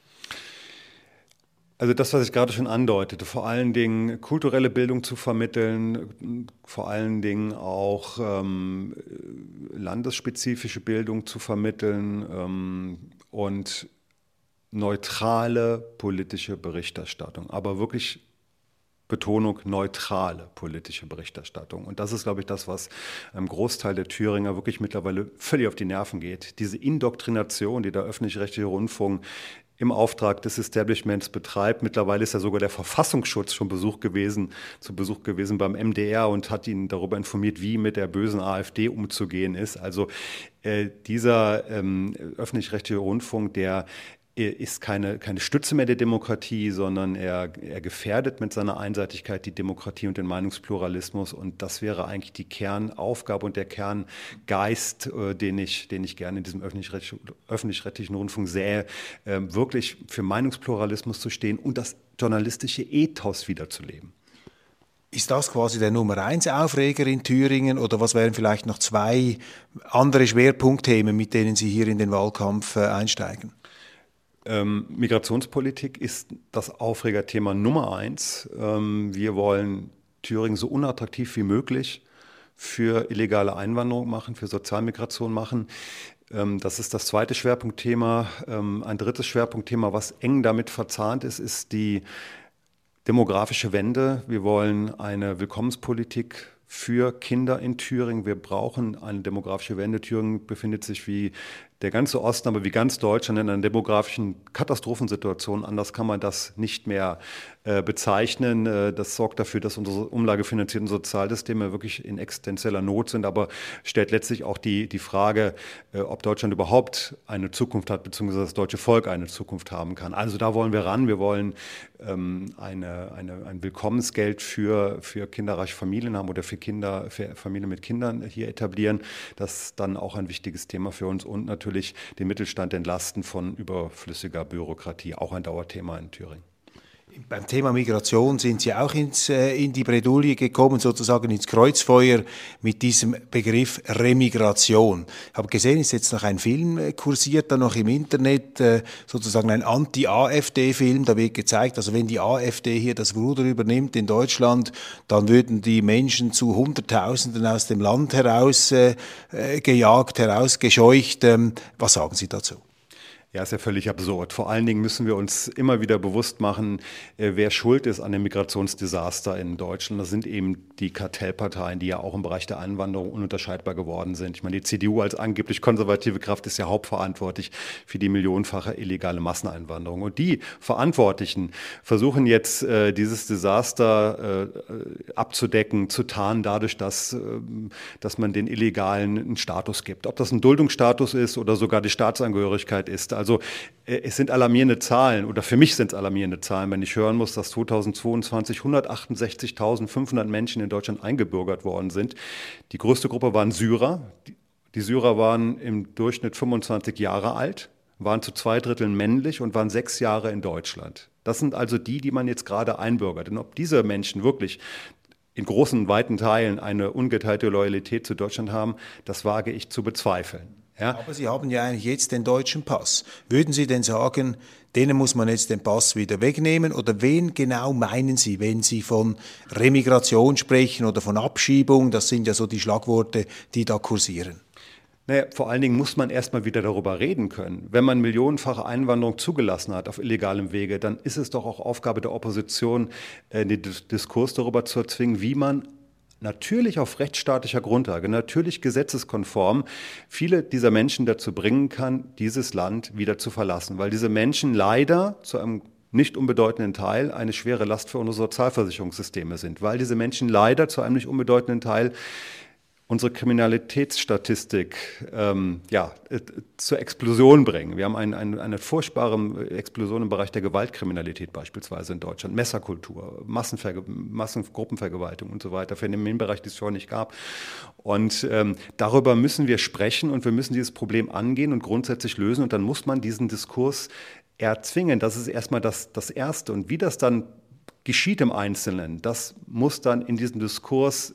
Also das, was ich gerade schon andeutete, vor allen Dingen kulturelle Bildung zu vermitteln, vor allen Dingen auch landesspezifische Bildung zu vermitteln und neutrale politische Berichterstattung, aber wirklich Betonung neutrale politische Berichterstattung. Und das ist, glaube ich, das, was einem Großteil der Thüringer wirklich mittlerweile völlig auf die Nerven geht. Diese Indoktrination, die der öffentlich-rechtliche Rundfunk im Auftrag des Establishments betreibt. Mittlerweile ist ja sogar der Verfassungsschutz schon zu Besuch gewesen beim MDR und hat ihn darüber informiert, wie mit der bösen AfD umzugehen ist. Also dieser öffentlich-rechtliche Rundfunk, der ist keine Stütze mehr der Demokratie, sondern er gefährdet mit seiner Einseitigkeit die Demokratie und den Meinungspluralismus. Und das wäre eigentlich die Kernaufgabe und der Kerngeist, den ich gerne in diesem öffentlich-rechtlichen Rundfunk sähe, wirklich für Meinungspluralismus zu stehen und das journalistische Ethos wiederzuleben. Ist das quasi der Nummer 1 Aufreger in Thüringen oder was wären vielleicht noch 2 andere Schwerpunktthemen, mit denen Sie hier in den Wahlkampf einsteigen? Migrationspolitik ist das Aufregerthema Nummer 1. Wir wollen Thüringen so unattraktiv wie möglich für illegale Einwanderung machen, für Sozialmigration machen. Das ist das zweite Schwerpunktthema. Ein drittes Schwerpunktthema, was eng damit verzahnt ist, ist die demografische Wende. Wir wollen eine Willkommenspolitik für Kinder in Thüringen. Wir brauchen eine demografische Wende. Thüringen befindet sich, wie der ganze Osten, aber wie ganz Deutschland in einer demografischen Katastrophensituation, anders kann man das nicht mehr bezeichnen. Das sorgt dafür, dass unsere umlagefinanzierten Sozialsysteme wirklich in existenzieller Not sind, aber stellt letztlich auch die Frage, ob Deutschland überhaupt eine Zukunft hat, beziehungsweise das deutsche Volk eine Zukunft haben kann. Also da wollen wir ran. Wir wollen ein Willkommensgeld für kinderreiche Familien haben oder für Familien mit Kindern hier etablieren. Das ist dann auch ein wichtiges Thema für uns und natürlich den Mittelstand entlasten von überflüssiger Bürokratie, auch ein Dauerthema in Thüringen. Beim Thema Migration sind Sie auch in die Bredouille gekommen, sozusagen ins Kreuzfeuer mit diesem Begriff Remigration. Ich habe gesehen, ist jetzt noch ein Film kursiert, da noch im Internet, sozusagen ein Anti-AfD-Film. Da wird gezeigt, also wenn die AfD hier das Ruder übernimmt in Deutschland, dann würden die Menschen zu Hunderttausenden aus dem Land herausgescheucht. Was sagen Sie dazu? Ja, ist ja völlig absurd. Vor allen Dingen müssen wir uns immer wieder bewusst machen, wer schuld ist an dem Migrationsdesaster in Deutschland. Das sind eben die Kartellparteien, die ja auch im Bereich der Einwanderung ununterscheidbar geworden sind. Ich meine, die CDU als angeblich konservative Kraft ist ja hauptverantwortlich für die millionenfache illegale Masseneinwanderung. Und die Verantwortlichen versuchen jetzt, dieses Desaster abzudecken, zu tarnen, dadurch, dass man den Illegalen einen Status gibt. Ob das ein Duldungsstatus ist oder sogar die Staatsangehörigkeit ist. Also es sind alarmierende Zahlen, oder für mich sind es alarmierende Zahlen, wenn ich hören muss, dass 2022 168.500 Menschen in Deutschland eingebürgert worden sind. Die größte Gruppe waren Syrer. Die Syrer waren im Durchschnitt 25 Jahre alt, waren zu 2/3 männlich und waren 6 Jahre in Deutschland. Das sind also die man jetzt gerade einbürgert. Und ob diese Menschen wirklich in großen, weiten Teilen eine ungeteilte Loyalität zu Deutschland haben, das wage ich zu bezweifeln. Ja. Aber Sie haben ja eigentlich jetzt den deutschen Pass. Würden Sie denn sagen, denen muss man jetzt den Pass wieder wegnehmen? Oder wen genau meinen Sie, wenn Sie von Remigration sprechen oder von Abschiebung? Das sind ja so die Schlagworte, die da kursieren. Naja, vor allen Dingen muss man erstmal wieder darüber reden können. Wenn man millionenfache Einwanderung zugelassen hat auf illegalem Wege, dann ist es doch auch Aufgabe der Opposition, den Diskurs darüber zu erzwingen, wie man natürlich auf rechtsstaatlicher Grundlage, natürlich gesetzeskonform, viele dieser Menschen dazu bringen kann, dieses Land wieder zu verlassen. Weil diese Menschen leider zu einem nicht unbedeutenden Teil eine schwere Last für unsere Sozialversicherungssysteme sind. Weil diese Menschen leider zu einem nicht unbedeutenden Teil unsere Kriminalitätsstatistik zur Explosion bringen. Wir haben eine furchtbare Explosion im Bereich der Gewaltkriminalität beispielsweise in Deutschland, Messerkultur, Gruppenvergewaltigung und so weiter, Phänomenbereich, die es vorher nicht gab. Und darüber müssen wir sprechen und wir müssen dieses Problem angehen und grundsätzlich lösen. Und dann muss man diesen Diskurs erzwingen. Das ist erstmal das Erste. Und wie das dann geschieht im Einzelnen, das muss dann in diesem Diskurs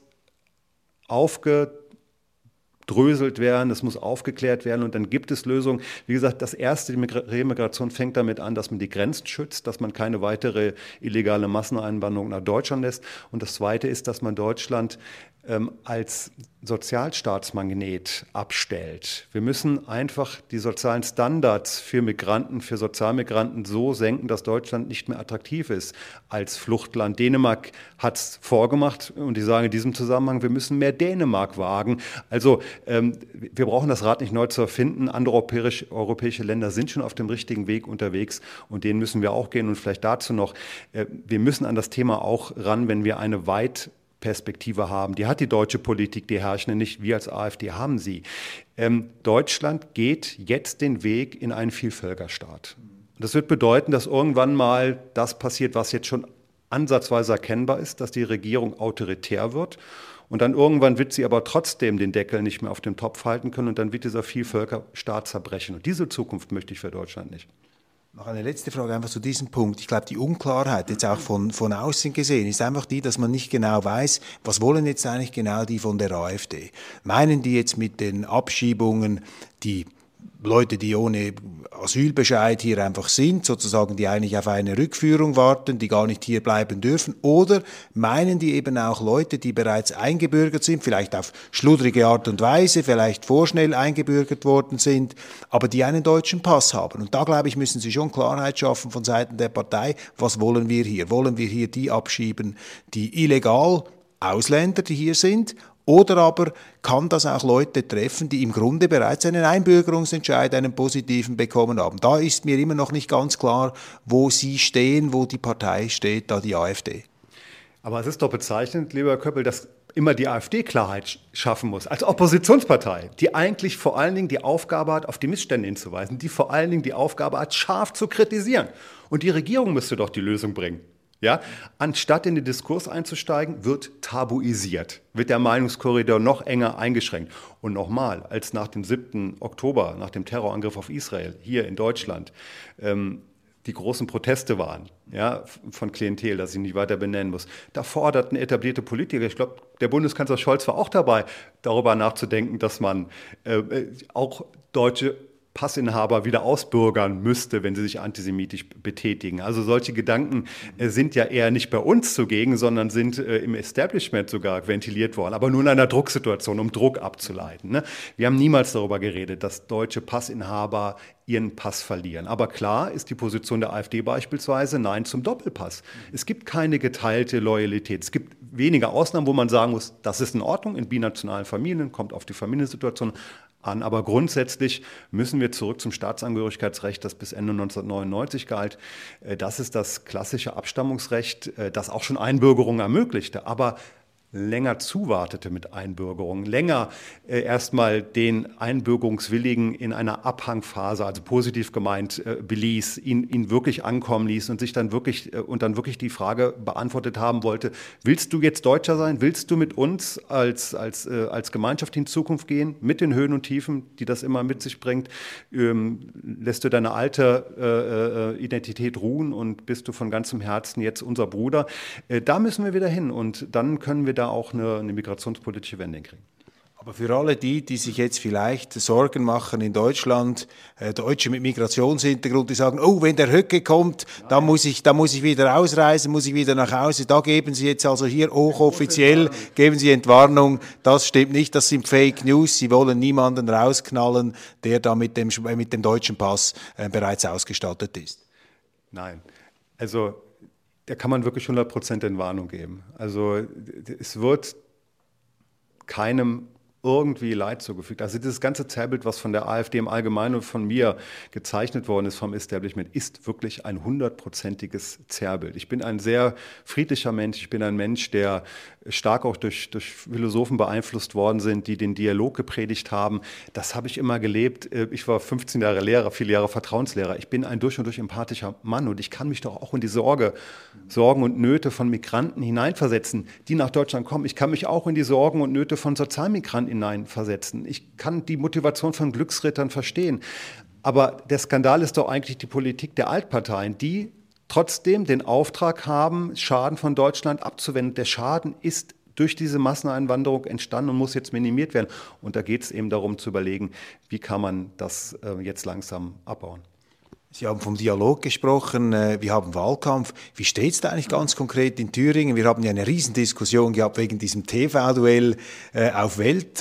aufgedröselt werden, es muss aufgeklärt werden und dann gibt es Lösungen. Wie gesagt, das Erste, die Remigration fängt damit an, dass man die Grenzen schützt, dass man keine weitere illegale Masseneinwanderung nach Deutschland lässt. Und das Zweite ist, dass man Deutschland als Sozialstaatsmagnet abstellt. Wir müssen einfach die sozialen Standards für Migranten, für Sozialmigranten so senken, dass Deutschland nicht mehr attraktiv ist als Fluchtland. Dänemark hat es vorgemacht und ich sage in diesem Zusammenhang, wir müssen mehr Dänemark wagen. Also wir brauchen das Rad nicht neu zu erfinden. Andere europäische Länder sind schon auf dem richtigen Weg unterwegs und den müssen wir auch gehen. Und vielleicht dazu noch, wir müssen an das Thema auch ran, wenn wir eine Perspektive haben. Die hat die deutsche Politik, die Herrschende nicht, wir als AfD haben sie. Deutschland geht jetzt den Weg in einen Vielvölkerstaat. Das wird bedeuten, dass irgendwann mal das passiert, was jetzt schon ansatzweise erkennbar ist, dass die Regierung autoritär wird. Und dann irgendwann wird sie aber trotzdem den Deckel nicht mehr auf dem Topf halten können und dann wird dieser Vielvölkerstaat zerbrechen. Und diese Zukunft möchte ich für Deutschland nicht. Noch eine letzte Frage einfach zu diesem Punkt. Ich glaube, die Unklarheit jetzt auch von außen gesehen ist einfach die, dass man nicht genau weiß, was wollen jetzt eigentlich genau die von der AfD. Meinen die jetzt mit den Abschiebungen die Leute, die ohne Asylbescheid hier einfach sind, sozusagen, die eigentlich auf eine Rückführung warten, die gar nicht hier bleiben dürfen? Oder meinen die eben auch Leute, die bereits eingebürgert sind, vielleicht auf schludrige Art und Weise, vielleicht vorschnell eingebürgert worden sind, aber die einen deutschen Pass haben? Und da, glaube ich, müssen sie schon Klarheit schaffen von Seiten der Partei. Was wollen wir hier? Wollen wir hier die abschieben, die illegal Ausländer, die hier sind, Oder aber kann das auch Leute treffen, die im Grunde bereits einen Einbürgerungsentscheid, einen positiven bekommen haben. Da ist mir immer noch nicht ganz klar, wo Sie stehen, wo die Partei steht, da die AfD. Aber es ist doch bezeichnend, lieber Herr Köppel, dass immer die AfD Klarheit schaffen muss, als Oppositionspartei, die eigentlich vor allen Dingen die Aufgabe hat, auf die Missstände hinzuweisen, die vor allen Dingen die Aufgabe hat, scharf zu kritisieren. Und die Regierung müsste doch die Lösung bringen. Ja? Anstatt in den Diskurs einzusteigen, wird tabuisiert, wird der Meinungskorridor noch enger eingeschränkt. Und nochmal, als nach dem 7. Oktober, nach dem Terrorangriff auf Israel, hier in Deutschland, die großen Proteste waren, ja, von Klientel, das ich nicht weiter benennen muss. Da forderten etablierte Politiker, ich glaube, der Bundeskanzler Scholz war auch dabei, darüber nachzudenken, dass man auch deutsche Passinhaber wieder ausbürgern müsste, wenn sie sich antisemitisch betätigen. Also solche Gedanken sind ja eher nicht bei uns zugegen, sondern sind im Establishment sogar ventiliert worden, aber nur in einer Drucksituation, um Druck abzuleiten. Ne? Wir haben niemals darüber geredet, dass deutsche Passinhaber ihren Pass verlieren. Aber klar ist die Position der AfD beispielsweise Nein zum Doppelpass. Es gibt keine geteilte Loyalität. Es gibt wenige Ausnahmen, wo man sagen muss, das ist in Ordnung in binationalen Familien, kommt auf die Familiensituation an. Aber grundsätzlich müssen wir zurück zum Staatsangehörigkeitsrecht, das bis Ende 1999 galt. Das ist das klassische Abstammungsrecht, das auch schon Einbürgerung ermöglichte, aber länger zuwartete mit Einbürgerung, länger erstmal den Einbürgerungswilligen in einer Abhangphase, also positiv gemeint, beließ, ihn wirklich ankommen ließ und sich dann wirklich die Frage beantwortet haben wollte: Willst du jetzt Deutscher sein? Willst du mit uns als Gemeinschaft in Zukunft gehen, mit den Höhen und Tiefen, die das immer mit sich bringt? Lässt du deine alte Identität ruhen und bist du von ganzem Herzen jetzt unser Bruder? Da müssen wir wieder hin und dann können wir da auch eine migrationspolitische Wende kriegen. Aber für alle die sich jetzt vielleicht Sorgen machen in Deutschland, Deutsche mit Migrationshintergrund, die sagen, oh, wenn der Höcke kommt, dann muss ich wieder ausreisen, muss ich wieder nach Hause. Da geben Sie jetzt also hier hochoffiziell, geben Sie Entwarnung. Das stimmt nicht, das sind Fake News. Sie wollen niemanden rausknallen, der da mit dem deutschen Pass bereits ausgestattet ist. Nein, also da kann man wirklich 100% Entwarnung geben. Also es wird keinem irgendwie Leid zugefügt. Also dieses ganze Zerrbild, was von der AfD im Allgemeinen und von mir gezeichnet worden ist vom Establishment, ist wirklich ein 100%iges Zerrbild. Ich bin ein sehr friedlicher Mensch. Ich bin ein Mensch, der stark auch durch Philosophen beeinflusst worden sind, die den Dialog gepredigt haben. Das habe ich immer gelebt. Ich war 15 Jahre Lehrer, viele Jahre Vertrauenslehrer. Ich bin ein durch und durch empathischer Mann und ich kann mich doch auch in die Sorgen und Nöte von Migranten hineinversetzen, die nach Deutschland kommen. Ich kann mich auch in die Sorgen und Nöte von Sozialmigranten hineinversetzen. Ich kann die Motivation von Glücksrittern verstehen. Aber der Skandal ist doch eigentlich die Politik der Altparteien, die trotzdem den Auftrag haben, Schaden von Deutschland abzuwenden. Der Schaden ist durch diese Masseneinwanderung entstanden und muss jetzt minimiert werden. Und da geht es eben darum zu überlegen, wie kann man das jetzt langsam abbauen. Sie haben vom Dialog gesprochen, wir haben Wahlkampf. Wie steht es da eigentlich ganz konkret in Thüringen? Wir haben ja eine Riesendiskussion gehabt wegen diesem TV-Duell auf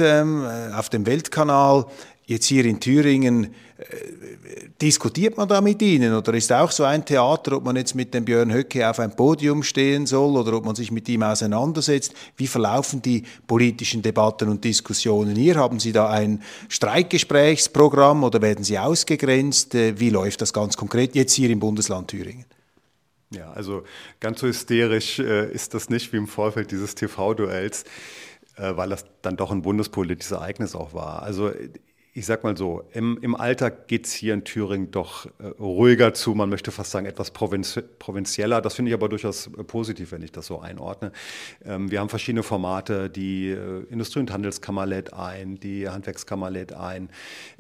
dem Weltkanal. Jetzt hier in Thüringen, diskutiert man da mit Ihnen oder ist auch so ein Theater, ob man jetzt mit dem Björn Höcke auf ein Podium stehen soll oder ob man sich mit ihm auseinandersetzt? Wie verlaufen die politischen Debatten und Diskussionen hier? Haben Sie da ein Streikgesprächsprogramm oder werden Sie ausgegrenzt? Wie läuft das ganz konkret jetzt hier im Bundesland Thüringen? Ja, also ganz so hysterisch ist das nicht wie im Vorfeld dieses TV-Duells, weil das dann doch ein bundespolitisches Ereignis auch war. Also ich sag mal so, im Alltag geht es hier in Thüringen doch ruhiger zu, man möchte fast sagen etwas provinzieller. Das finde ich aber durchaus positiv, wenn ich das so einordne. Wir haben verschiedene Formate, die Industrie- und Handelskammer lädt ein, die Handwerkskammer lädt ein,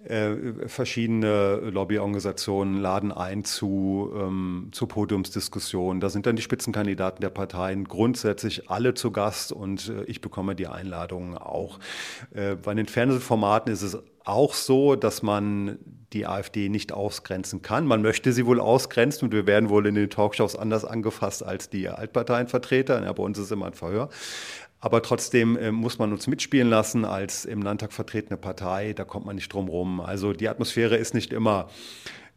verschiedene Lobbyorganisationen laden ein zu Podiumsdiskussionen. Da sind dann die Spitzenkandidaten der Parteien grundsätzlich alle zu Gast und ich bekomme die Einladungen auch. Bei den Fernsehformaten ist es auch so, dass man die AfD nicht ausgrenzen kann. Man möchte sie wohl ausgrenzen und wir werden wohl in den Talkshows anders angefasst als die Altparteienvertreter. Ja, bei uns ist immer ein Verhör. Aber trotzdem muss man uns mitspielen lassen als im Landtag vertretene Partei. Da kommt man nicht drum rum. Also die Atmosphäre ist nicht immer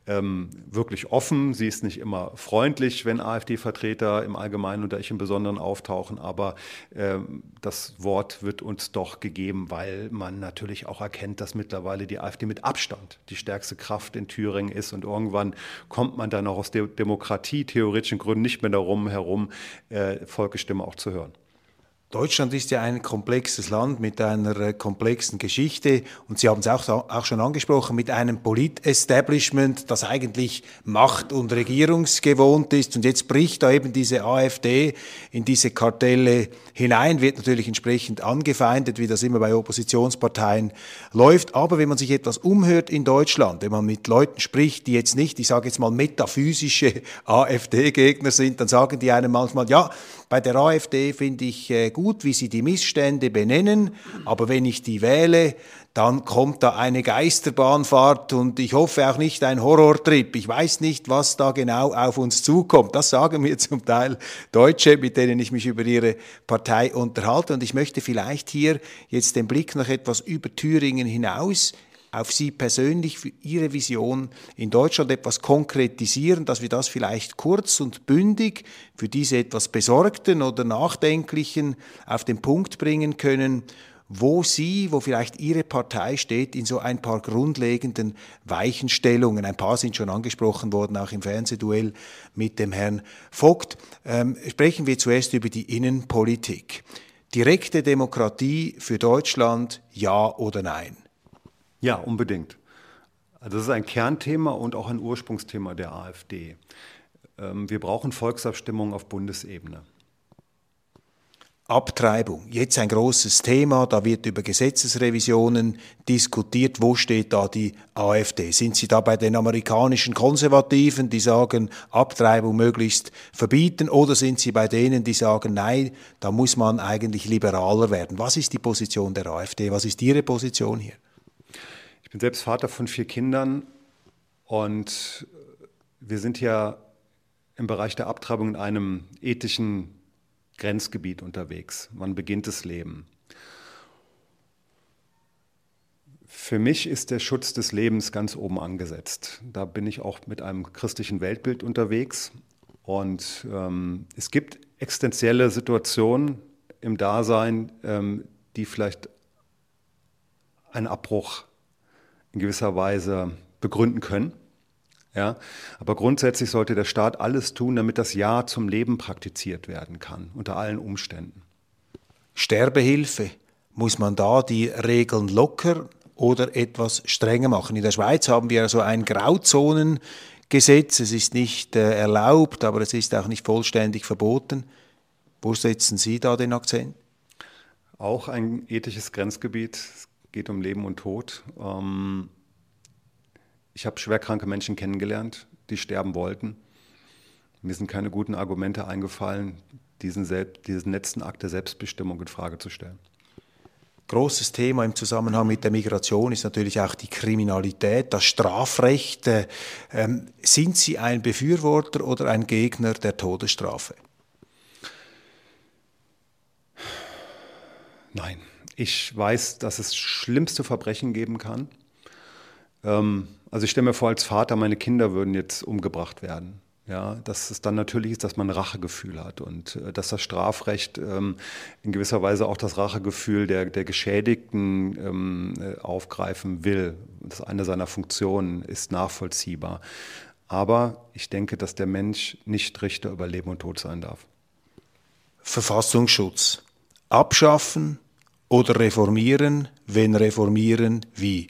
wirklich offen. Sie ist nicht immer freundlich, wenn AfD-Vertreter im Allgemeinen oder ich im Besonderen auftauchen, aber das Wort wird uns doch gegeben, weil man natürlich auch erkennt, dass mittlerweile die AfD mit Abstand die stärkste Kraft in Thüringen ist und irgendwann kommt man dann auch aus der Demokratie theoretischen Gründen nicht mehr darum herum, Volksstimme auch zu hören. Deutschland ist ja ein komplexes Land mit einer komplexen Geschichte und Sie haben es auch schon angesprochen, mit einem Polit-Establishment, das eigentlich macht- und regierungsgewohnt ist. Und jetzt bricht da eben diese AfD in diese Kartelle hinein, wird natürlich entsprechend angefeindet, wie das immer bei Oppositionsparteien läuft. Aber wenn man sich etwas umhört in Deutschland, wenn man mit Leuten spricht, die jetzt nicht, ich sage jetzt mal, metaphysische AfD-Gegner sind, dann sagen die einem manchmal, ja, bei der AfD finde ich gut, wie sie die Missstände benennen, aber wenn ich die wähle, dann kommt da eine Geisterbahnfahrt und ich hoffe auch nicht ein Horrortrip. Ich weiß nicht, was da genau auf uns zukommt. Das sagen mir zum Teil Deutsche, mit denen ich mich über ihre Partei unterhalte. Und ich möchte vielleicht hier jetzt den Blick noch etwas über Thüringen hinaus auf Sie persönlich für Ihre Vision in Deutschland etwas konkretisieren, dass wir das vielleicht kurz und bündig für diese etwas Besorgten oder Nachdenklichen auf den Punkt bringen können, wo vielleicht Ihre Partei steht in so ein paar grundlegenden Weichenstellungen. Ein paar sind schon angesprochen worden, auch im Fernsehduell mit dem Herrn Vogt. Sprechen wir zuerst über die Innenpolitik. Direkte Demokratie für Deutschland, ja oder nein? Ja, unbedingt. Also das ist ein Kernthema und auch ein Ursprungsthema der AfD. Wir brauchen Volksabstimmungen auf Bundesebene. Abtreibung, jetzt ein großes Thema, da wird über Gesetzesrevisionen diskutiert. Wo steht da die AfD? Sind Sie da bei den amerikanischen Konservativen, die sagen, Abtreibung möglichst verbieten, oder sind Sie bei denen, die sagen, nein, da muss man eigentlich liberaler werden? Was ist die Position der AfD? Was ist Ihre Position hier? Ich bin selbst Vater von 4 Kindern und wir sind ja im Bereich der Abtreibung in einem ethischen Grenzgebiet unterwegs. Wann beginnt das Leben? Für mich ist der Schutz des Lebens ganz oben angesetzt. Da bin ich auch mit einem christlichen Weltbild unterwegs. Und es gibt existenzielle Situationen im Dasein, die vielleicht einen Abbruch in gewisser Weise begründen können. Ja, aber grundsätzlich sollte der Staat alles tun, damit das Ja zum Leben praktiziert werden kann, unter allen Umständen. Sterbehilfe, muss man da die Regeln locker oder etwas strenger machen? In der Schweiz haben wir so ein Grauzonengesetz, es ist nicht erlaubt, aber es ist auch nicht vollständig verboten. Wo setzen Sie da den Akzent? Auch ein ethisches Grenzgebiet, es geht um Leben und Tod. Ich habe schwerkranke Menschen kennengelernt, die sterben wollten. Mir sind keine guten Argumente eingefallen, diesen letzten Akt der Selbstbestimmung in Frage zu stellen. Großes Thema im Zusammenhang mit der Migration ist natürlich auch die Kriminalität, das Strafrecht. Sind Sie ein Befürworter oder ein Gegner der Todesstrafe? Nein, ich weiß, dass es schlimmste Verbrechen geben kann. Also ich stelle mir vor, als Vater, meine Kinder würden jetzt umgebracht werden. Ja, dass es dann natürlich ist, dass man ein Rachegefühl hat und dass das Strafrecht in gewisser Weise auch das Rachegefühl der Geschädigten aufgreifen will. Das ist eine seiner Funktionen, ist nachvollziehbar. Aber ich denke, dass der Mensch nicht Richter über Leben und Tod sein darf. Verfassungsschutz. Abschaffen oder reformieren? Wenn reformieren, wie?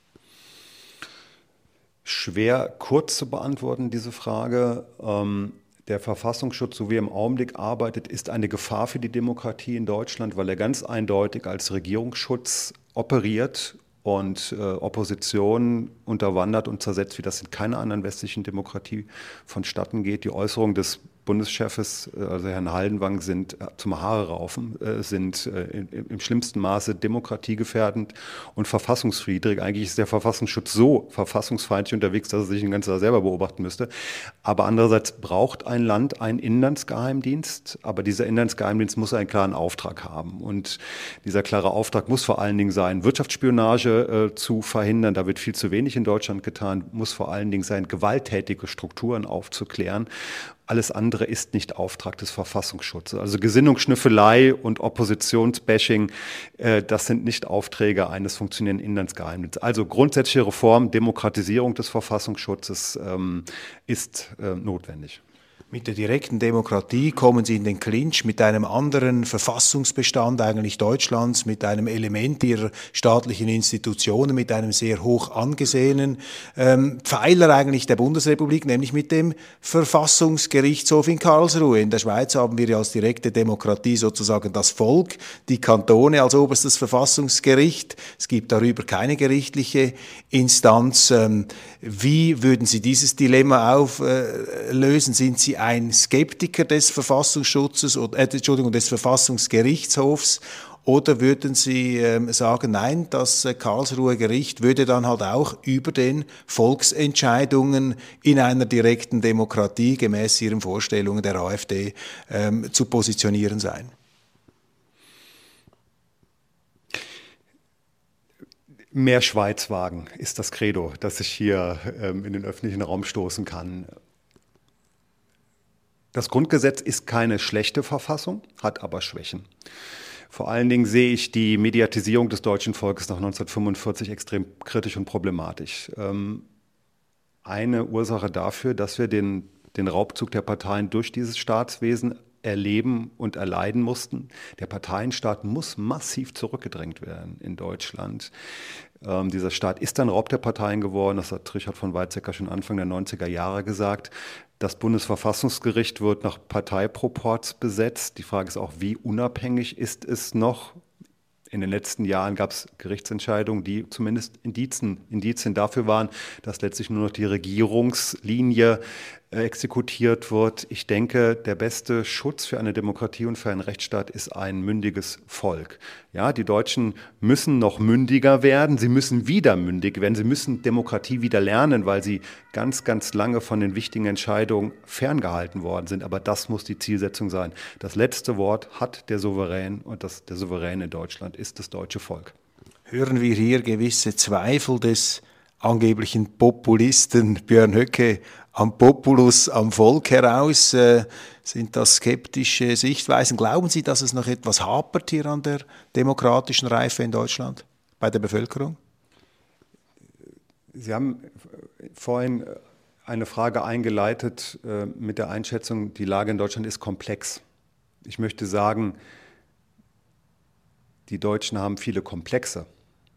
Schwer kurz zu beantworten, diese Frage. Der Verfassungsschutz, so wie er im Augenblick arbeitet, ist eine Gefahr für die Demokratie in Deutschland, weil er ganz eindeutig als Regierungsschutz operiert und Opposition unterwandert und zersetzt, wie das in keiner anderen westlichen Demokratie vonstatten geht. Die Äußerung des Bundeschefs, also Herrn Haldenwang, sind zum Haare raufen, sind im schlimmsten Maße demokratiegefährdend und verfassungswidrig. Eigentlich ist der Verfassungsschutz so verfassungsfeindlich unterwegs, dass er sich ein ganzes Jahr selber beobachten müsste. Aber andererseits braucht ein Land einen Inlandsgeheimdienst, aber dieser Inlandsgeheimdienst muss einen klaren Auftrag haben. Und dieser klare Auftrag muss vor allen Dingen sein, Wirtschaftsspionage zu verhindern. Da wird viel zu wenig in Deutschland getan. Muss vor allen Dingen sein, gewalttätige Strukturen aufzuklären. Alles andere ist nicht Auftrag des Verfassungsschutzes. Also Gesinnungsschnüffelei und Oppositionsbashing, das sind nicht Aufträge eines funktionierenden Inlandsgeheimdienstes. Also grundsätzliche Reform, Demokratisierung des Verfassungsschutzes ist notwendig. Mit der direkten Demokratie kommen Sie in den Clinch mit einem anderen Verfassungsbestand eigentlich Deutschlands, mit einem Element Ihrer staatlichen Institutionen, mit einem sehr hoch angesehenen Pfeiler eigentlich der Bundesrepublik, nämlich mit dem Verfassungsgerichtshof in Karlsruhe. In der Schweiz haben wir ja als direkte Demokratie sozusagen das Volk, die Kantone als oberstes Verfassungsgericht. Es gibt darüber keine gerichtliche Instanz. Wie würden Sie dieses Dilemma auflösen? Sind Sie ein Skeptiker des Verfassungsschutzes oder des Verfassungsgerichtshofs, oder würden Sie sagen, nein, das Karlsruher Gericht würde dann halt auch über den Volksentscheidungen in einer direkten Demokratie gemäß Ihren Vorstellungen der AfD zu positionieren sein? Mehr Schweiz wagen ist das Credo, das ich hier in den öffentlichen Raum stoßen kann. Das Grundgesetz ist keine schlechte Verfassung, hat aber Schwächen. Vor allen Dingen sehe ich die Mediatisierung des deutschen Volkes nach 1945 extrem kritisch und problematisch. Eine Ursache dafür, dass wir den Raubzug der Parteien durch dieses Staatswesen erleben und erleiden mussten. Der Parteienstaat muss massiv zurückgedrängt werden in Deutschland. Dieser Staat ist ein Raub der Parteien geworden. Das hat Richard von Weizsäcker schon Anfang der 90er Jahre gesagt. Das Bundesverfassungsgericht wird nach Parteiproporz besetzt. Die Frage ist auch, wie unabhängig ist es noch? In den letzten Jahren gab es Gerichtsentscheidungen, die zumindest Indizien dafür waren, dass letztlich nur noch die Regierungslinie exekutiert wird. Ich denke, der beste Schutz für eine Demokratie und für einen Rechtsstaat ist ein mündiges Volk. Ja, die Deutschen müssen noch mündiger werden. Sie müssen wieder mündig werden. Sie müssen Demokratie wieder lernen, weil sie ganz, ganz lange von den wichtigen Entscheidungen ferngehalten worden sind. Aber das muss die Zielsetzung sein. Das letzte Wort hat der Souverän, und der Souverän in Deutschland ist das deutsche Volk. Hören wir hier gewisse Zweifel des angeblichen Populisten Björn Höcke am Populus, am Volk heraus? Sind das skeptische Sichtweisen? Glauben Sie, dass es noch etwas hapert hier an der demokratischen Reife in Deutschland, bei der Bevölkerung? Sie haben vorhin eine Frage eingeleitet mit der Einschätzung, die Lage in Deutschland ist komplex. Ich möchte sagen, die Deutschen haben viele Komplexe.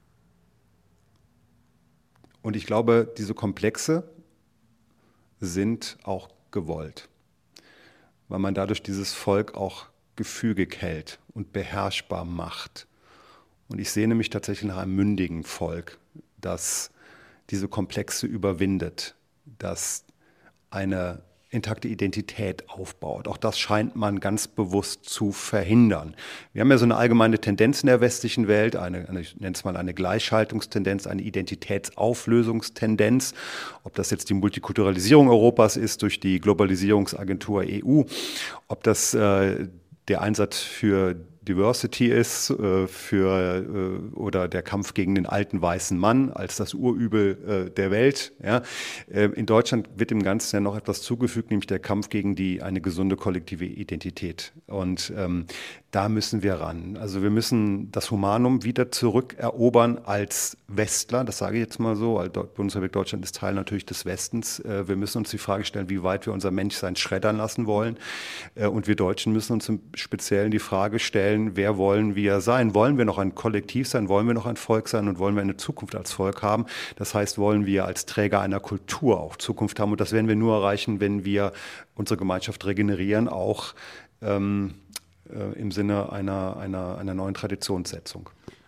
Und ich glaube, diese Komplexe sind auch gewollt, weil man dadurch dieses Volk auch gefügig hält und beherrschbar macht. Und ich sehne mich tatsächlich nach einem mündigen Volk, das diese Komplexe überwindet, das eine intakte Identität aufbaut. Auch das scheint man ganz bewusst zu verhindern. Wir haben ja so eine allgemeine Tendenz in der westlichen Welt, ich nenne es mal eine Gleichschaltungstendenz, eine Identitätsauflösungstendenz. Ob das jetzt die Multikulturalisierung Europas ist durch die Globalisierungsagentur EU, ob das der Einsatz für Diversity ist, oder der Kampf gegen den alten weißen Mann als das Urübel der Welt. Ja. In Deutschland wird dem Ganzen ja noch etwas zugefügt, nämlich der Kampf gegen eine gesunde kollektive Identität. Und da müssen wir ran. Also wir müssen das Humanum wieder zurückerobern als Westler, das sage ich jetzt mal so, weil Bundesrepublik Deutschland ist Teil natürlich des Westens. Wir müssen uns die Frage stellen, wie weit wir unser Menschsein schreddern lassen wollen. Und wir Deutschen müssen uns im Speziellen die Frage stellen, wer wollen wir sein? Wollen wir noch ein Kollektiv sein? Wollen wir noch ein Volk sein? Und wollen wir eine Zukunft als Volk haben? Das heißt, wollen wir als Träger einer Kultur auch Zukunft haben? Und das werden wir nur erreichen, wenn wir unsere Gemeinschaft regenerieren, auch im Sinne einer neuen Traditionssetzung.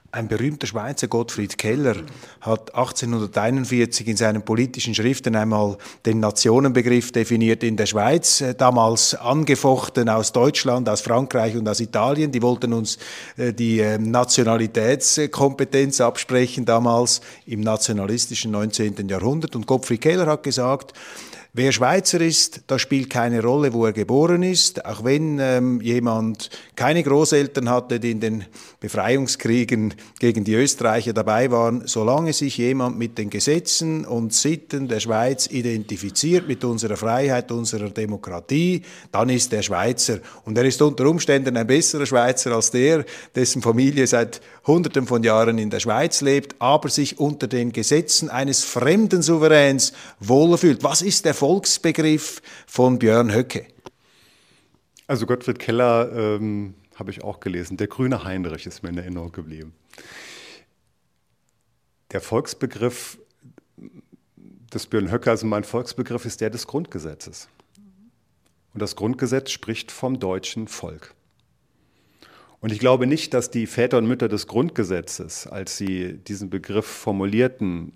Ein berühmter Schweizer, Gottfried Keller, hat 1841 in seinen politischen Schriften einmal den Nationenbegriff definiert in der Schweiz, damals angefochten aus Deutschland, aus Frankreich und aus Italien. Die wollten uns die Nationalitätskompetenz absprechen, damals im nationalistischen 19. Jahrhundert. Und Gottfried Keller hat gesagt, wer Schweizer ist, das spielt keine Rolle, wo er geboren ist. Auch wenn jemand keine Großeltern hatte, die in den Befreiungskriegen gegen die Österreicher dabei waren, solange sich jemand mit den Gesetzen und Sitten der Schweiz identifiziert, mit unserer Freiheit, unserer Demokratie, dann ist er Schweizer. Und er ist unter Umständen ein besserer Schweizer als der, dessen Familie seit Hunderten von Jahren in der Schweiz lebt, aber sich unter den Gesetzen eines fremden Souveräns wohler fühlt. Was ist der Volksbegriff von Björn Höcke? Also Gottfried Keller habe ich auch gelesen. Der grüne Heinrich ist mir in Erinnerung geblieben. Der Volksbegriff des Björn Höcke, also mein Volksbegriff, ist der des Grundgesetzes. Und das Grundgesetz spricht vom deutschen Volk. Und ich glaube nicht, dass die Väter und Mütter des Grundgesetzes, als sie diesen Begriff formulierten,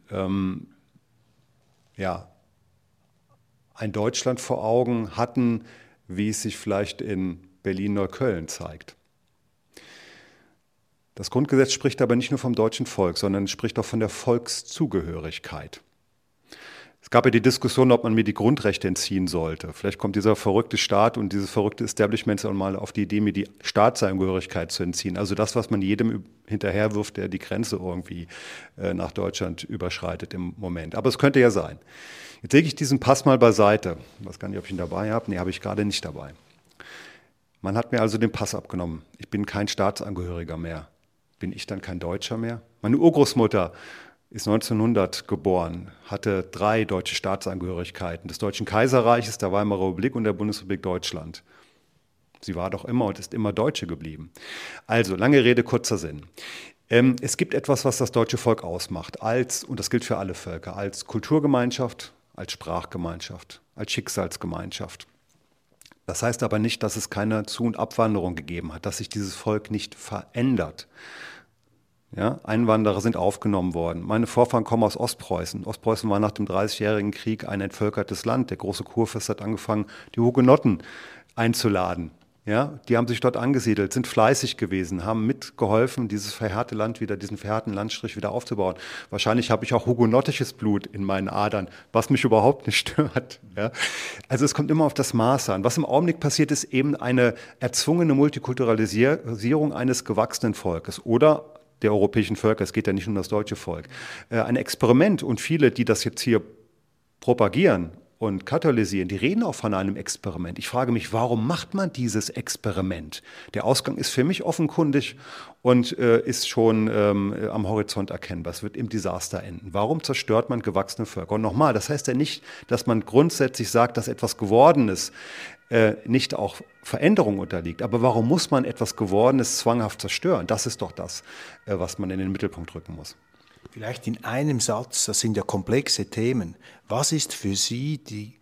ein Deutschland vor Augen hatten, wie es sich vielleicht in Berlin-Neukölln zeigt. Das Grundgesetz spricht aber nicht nur vom deutschen Volk, sondern spricht auch von der Volkszugehörigkeit. Es gab ja die Diskussion, ob man mir die Grundrechte entziehen sollte. Vielleicht kommt dieser verrückte Staat und dieses verrückte Establishment mal auf die Idee, mir die Staatsangehörigkeit zu entziehen. Also das, was man jedem hinterherwirft, der die Grenze irgendwie nach Deutschland überschreitet im Moment. Aber es könnte ja sein. Jetzt lege ich diesen Pass mal beiseite. Ich weiß gar nicht, ob ich ihn dabei habe. Nee, habe ich gerade nicht dabei. Man hat mir also den Pass abgenommen. Ich bin kein Staatsangehöriger mehr. Bin ich dann kein Deutscher mehr? Meine Urgroßmutter ist 1900 geboren, hatte 3 deutsche Staatsangehörigkeiten, des Deutschen Kaiserreiches, der Weimarer Republik und der Bundesrepublik Deutschland. Sie war doch immer und ist immer Deutsche geblieben. Also, lange Rede, kurzer Sinn. Es gibt etwas, was das deutsche Volk ausmacht, und das gilt für alle Völker, als Kulturgemeinschaft, als Sprachgemeinschaft, als Schicksalsgemeinschaft. Das heißt aber nicht, dass es keine Zu- und Abwanderung gegeben hat, dass sich dieses Volk nicht verändert. Ja, Einwanderer sind aufgenommen worden. Meine Vorfahren kommen aus Ostpreußen. Ostpreußen war nach dem 30-jährigen Krieg ein entvölkertes Land. Der große Kurfürst hat angefangen, die Hugenotten einzuladen. Ja, die haben sich dort angesiedelt, sind fleißig gewesen, haben mitgeholfen, dieses verheerte Land wieder, diesen verheerten Landstrich wieder aufzubauen. Wahrscheinlich habe ich auch hugenottisches Blut in meinen Adern, was mich überhaupt nicht stört. Ja. Also es kommt immer auf das Maß an. Was im Augenblick passiert, ist eben eine erzwungene Multikulturalisierung eines gewachsenen Volkes oder der europäischen Völker. Es geht ja nicht nur um das deutsche Volk. Ein Experiment, und viele, die das jetzt hier propagieren und katalysieren, die reden auch von einem Experiment. Ich frage mich, warum macht man dieses Experiment? Der Ausgang ist für mich offenkundig und ist schon am Horizont erkennbar. Es wird im Desaster enden. Warum zerstört man gewachsene Völker? Und nochmal, das heißt ja nicht, dass man grundsätzlich sagt, dass etwas Gewordenes nicht auch Veränderung unterliegt. Aber warum muss man etwas Gewordenes zwanghaft zerstören? Das ist doch das, was man in den Mittelpunkt rücken muss. Vielleicht in einem Satz, das sind ja komplexe Themen. Was ist für Sie die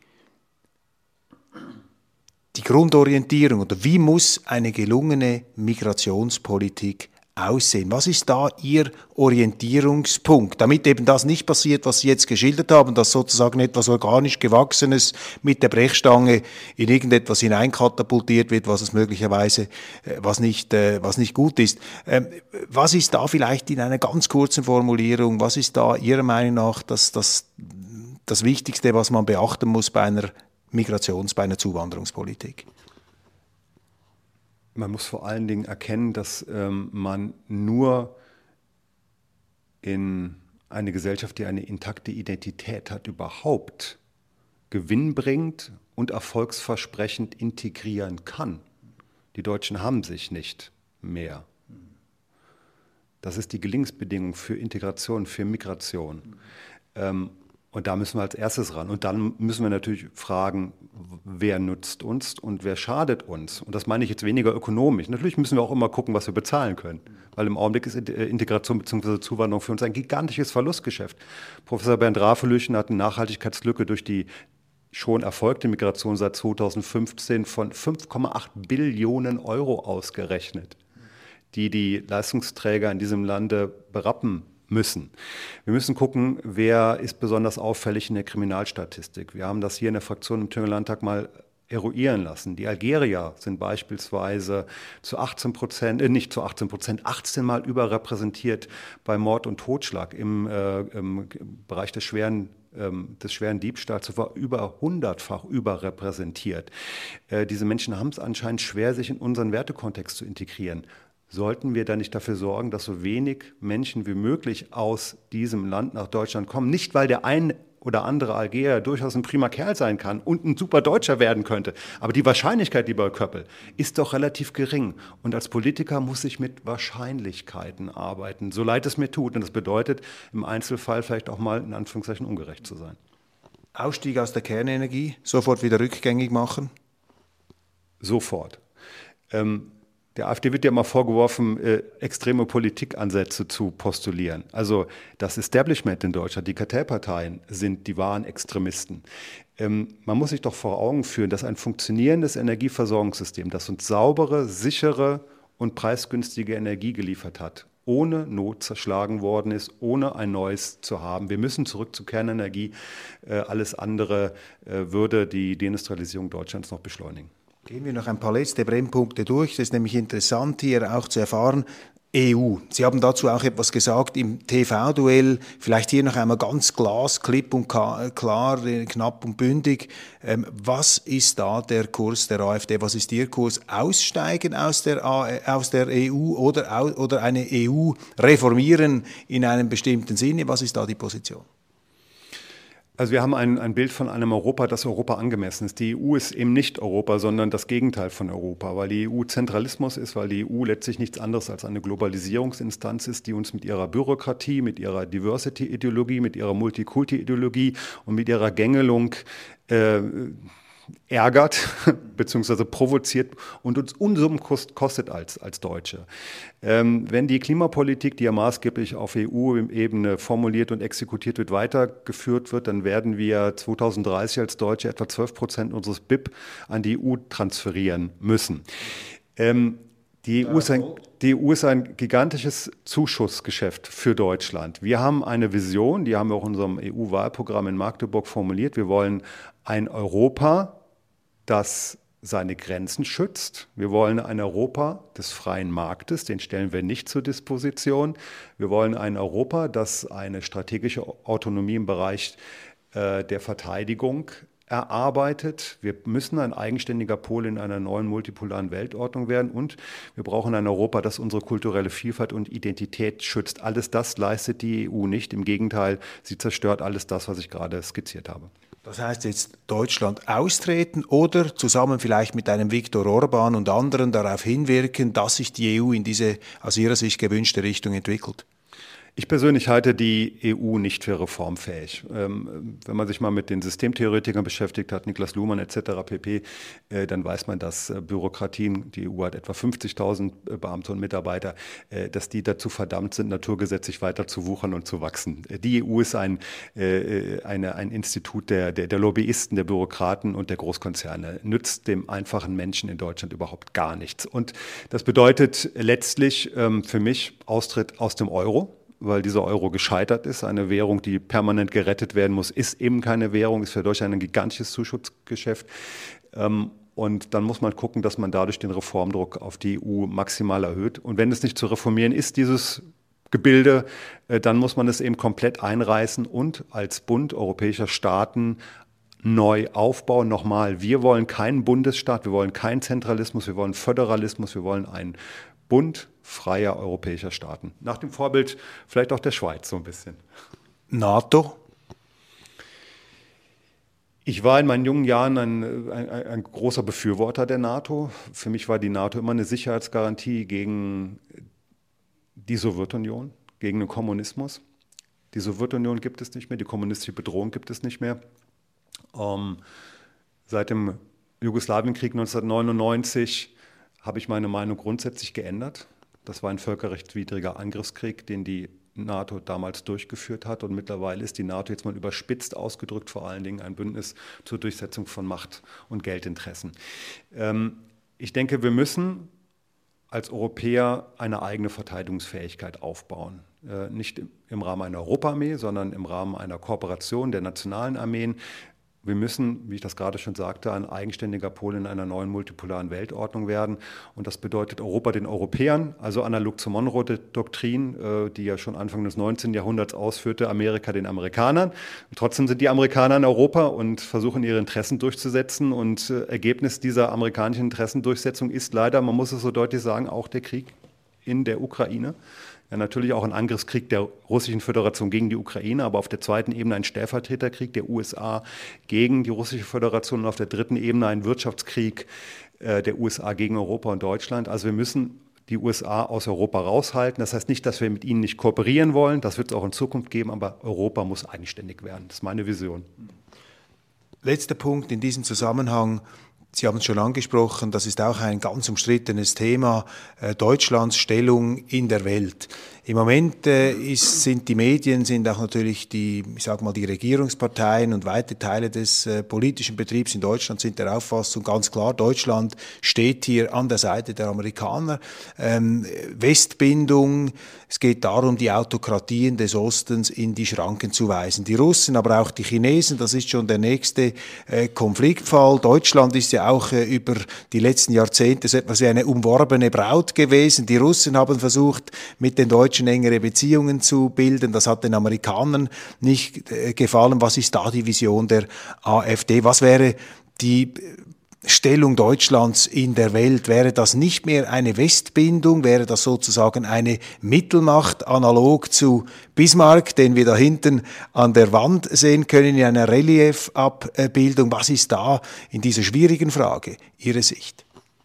Grundorientierung oder wie muss eine gelungene Migrationspolitik aussehen? Was ist da Ihr Orientierungspunkt, damit eben das nicht passiert, was Sie jetzt geschildert haben, dass sozusagen etwas organisch Gewachsenes mit der Brechstange in irgendetwas hineinkatapultiert wird, was es möglicherweise, was nicht gut ist. Was ist da vielleicht in einer ganz kurzen Formulierung, was ist da Ihrer Meinung nach das Wichtigste, was man beachten muss bei einer bei einer Zuwanderungspolitik? Man muss vor allen Dingen erkennen, dass man nur in eine Gesellschaft, die eine intakte Identität hat, überhaupt gewinnbringend und erfolgsversprechend integrieren kann. Die Deutschen haben sich nicht mehr. Das ist die Gelingensbedingung für Integration, für Migration. Und da müssen wir als erstes ran. Und dann müssen wir natürlich fragen, wer nutzt uns und wer schadet uns. Und das meine ich jetzt weniger ökonomisch. Natürlich müssen wir auch immer gucken, was wir bezahlen können. Weil im Augenblick ist Integration bzw. Zuwanderung für uns ein gigantisches Verlustgeschäft. Professor Bernd Rafelüchen hat eine Nachhaltigkeitslücke durch die schon erfolgte Migration seit 2015 von 5,8 Billionen Euro ausgerechnet. die Leistungsträger in diesem Lande berappen müssen. Wir müssen gucken, wer ist besonders auffällig in der Kriminalstatistik. Wir haben das hier in der Fraktion im Thüringer Landtag mal eruieren lassen. Die Algerier sind beispielsweise zu 18 Mal überrepräsentiert bei Mord und Totschlag im Bereich des schweren Diebstahls, sogar über 100-fach überrepräsentiert. Diese Menschen haben es anscheinend schwer, sich in unseren Wertekontext zu integrieren. Sollten wir da nicht dafür sorgen, dass so wenig Menschen wie möglich aus diesem Land nach Deutschland kommen? Nicht, weil der ein oder andere Algerier durchaus ein prima Kerl sein kann und ein super Deutscher werden könnte. Aber die Wahrscheinlichkeit, lieber Köppel, ist doch relativ gering. Und als Politiker muss ich mit Wahrscheinlichkeiten arbeiten, so leid es mir tut. Und das bedeutet im Einzelfall vielleicht auch mal in Anführungszeichen ungerecht zu sein. Ausstieg aus der Kernenergie, sofort wieder rückgängig machen? Sofort. Der AfD wird ja immer vorgeworfen, extreme Politikansätze zu postulieren. Also das Establishment in Deutschland, die Kartellparteien sind die wahren Extremisten. Man muss sich doch vor Augen führen, dass ein funktionierendes Energieversorgungssystem, das uns saubere, sichere und preisgünstige Energie geliefert hat, ohne Not zerschlagen worden ist, ohne ein neues zu haben. Wir müssen zurück zur Kernenergie. Alles andere würde die Deindustrialisierung Deutschlands noch beschleunigen. Gehen wir noch ein paar letzte Brennpunkte durch. Das ist nämlich interessant hier auch zu erfahren. EU. Sie haben dazu auch etwas gesagt im TV-Duell. Vielleicht hier noch einmal ganz klipp und klar, knapp und bündig. Was ist da der Kurs der AfD? Was ist Ihr Kurs? Aussteigen aus der EU oder eine EU reformieren in einem bestimmten Sinne? Was ist da die Position? Also wir haben ein Bild von einem Europa, das Europa angemessen ist. Die EU ist eben nicht Europa, sondern das Gegenteil von Europa, weil die EU Zentralismus ist, weil die EU letztlich nichts anderes als eine Globalisierungsinstanz ist, die uns mit ihrer Bürokratie, mit ihrer Diversity-Ideologie, mit ihrer Multikulti-Ideologie und mit ihrer Gängelung ärgert bzw. provoziert und uns Unsummen kostet als Deutsche. Wenn die Klimapolitik, die ja maßgeblich auf EU-Ebene formuliert und exekutiert wird, weitergeführt wird, dann werden wir 2030 als Deutsche etwa 12% unseres BIP an die EU transferieren müssen. Die EU ist ein gigantisches Zuschussgeschäft für Deutschland. Wir haben eine Vision, die haben wir auch in unserem EU-Wahlprogramm in Magdeburg formuliert. Wir wollen ein Europa, das seine Grenzen schützt. Wir wollen ein Europa des freien Marktes, den stellen wir nicht zur Disposition. Wir wollen ein Europa, das eine strategische Autonomie im Bereich der Verteidigung erarbeitet. Wir müssen ein eigenständiger Pol in einer neuen multipolaren Weltordnung werden und wir brauchen ein Europa, das unsere kulturelle Vielfalt und Identität schützt. Alles das leistet die EU nicht. Im Gegenteil, sie zerstört alles das, was ich gerade skizziert habe. Das heißt jetzt Deutschland austreten oder zusammen vielleicht mit einem Viktor Orban und anderen darauf hinwirken, dass sich die EU in diese aus Ihrer Sicht gewünschte Richtung entwickelt? Ich persönlich halte die EU nicht für reformfähig. Wenn man sich mal mit den Systemtheoretikern beschäftigt hat, Niklas Luhmann etc. pp., dann weiß man, dass Bürokratien, die EU hat etwa 50.000 Beamte und Mitarbeiter, dass die dazu verdammt sind, naturgesetzlich weiter zu wuchern und zu wachsen. Die EU ist ein Institut der Lobbyisten, der Bürokraten und der Großkonzerne, nützt dem einfachen Menschen in Deutschland überhaupt gar nichts. Und das bedeutet letztlich für mich Austritt aus dem Euro, weil dieser Euro gescheitert ist. Eine Währung, die permanent gerettet werden muss, ist eben keine Währung, ist für Deutschland ein gigantisches Zuschussgeschäft. Und dann muss man gucken, dass man dadurch den Reformdruck auf die EU maximal erhöht. Und wenn es nicht zu reformieren ist, dieses Gebilde, dann muss man es eben komplett einreißen und als Bund europäischer Staaten neu aufbauen. Nochmal, wir wollen keinen Bundesstaat, wir wollen keinen Zentralismus, wir wollen Föderalismus, wir wollen einen Bund freier europäischer Staaten. Nach dem Vorbild vielleicht auch der Schweiz so ein bisschen. NATO? Ich war in meinen jungen Jahren ein großer Befürworter der NATO. Für mich war die NATO immer eine Sicherheitsgarantie gegen die Sowjetunion, gegen den Kommunismus. Die Sowjetunion gibt es nicht mehr, die kommunistische Bedrohung gibt es nicht mehr. Seit dem Jugoslawienkrieg 1999 habe ich meine Meinung grundsätzlich geändert. Das war ein völkerrechtswidriger Angriffskrieg, den die NATO damals durchgeführt hat. Und mittlerweile ist die NATO jetzt mal überspitzt ausgedrückt vor allen Dingen ein Bündnis zur Durchsetzung von Macht- und Geldinteressen. Ich denke, wir müssen als Europäer eine eigene Verteidigungsfähigkeit aufbauen. Nicht im Rahmen einer Europaarmee, sondern im Rahmen einer Kooperation der nationalen Armeen. Wir müssen, wie ich das gerade schon sagte, ein eigenständiger Pol in einer neuen multipolaren Weltordnung werden. Und das bedeutet Europa den Europäern, also analog zur Monroe-Doktrin, die ja schon Anfang des 19. Jahrhunderts ausführte, Amerika den Amerikanern. Und trotzdem sind die Amerikaner in Europa und versuchen ihre Interessen durchzusetzen. Und Ergebnis dieser amerikanischen Interessendurchsetzung ist leider, man muss es so deutlich sagen, auch der Krieg in der Ukraine. Ja, natürlich auch ein Angriffskrieg der Russischen Föderation gegen die Ukraine, aber auf der zweiten Ebene ein Stellvertreterkrieg der USA gegen die Russische Föderation und auf der dritten Ebene ein Wirtschaftskrieg der USA gegen Europa und Deutschland. Also wir müssen die USA aus Europa raushalten. Das heißt nicht, dass wir mit ihnen nicht kooperieren wollen, das wird es auch in Zukunft geben, aber Europa muss eigenständig werden. Das ist meine Vision. Letzter Punkt in diesem Zusammenhang. Sie haben es schon angesprochen, das ist auch ein ganz umstrittenes Thema, Deutschlands Stellung in der Welt. Im Moment sind die Medien, sind auch natürlich die Regierungsparteien und weite Teile des politischen Betriebs in Deutschland sind der Auffassung ganz klar, Deutschland steht hier an der Seite der Amerikaner. Westbindung, es geht darum, die Autokratien des Ostens in die Schranken zu weisen. Die Russen, aber auch die Chinesen, das ist schon der nächste Konfliktfall. Deutschland ist ja auch über die letzten Jahrzehnte so etwas wie eine umworbene Braut gewesen. Die Russen haben versucht, mit den Deutschen engere Beziehungen zu bilden. Das hat den Amerikanern nicht gefallen. Was ist da die Vision der AfD? Was wäre die Stellung Deutschlands in der Welt? Wäre das nicht mehr eine Westbindung? Wäre das sozusagen eine Mittelmacht, analog zu Bismarck, den wir da hinten an der Wand sehen können, in einer Reliefabbildung? Was ist da in dieser schwierigen Frage Ihre Sicht?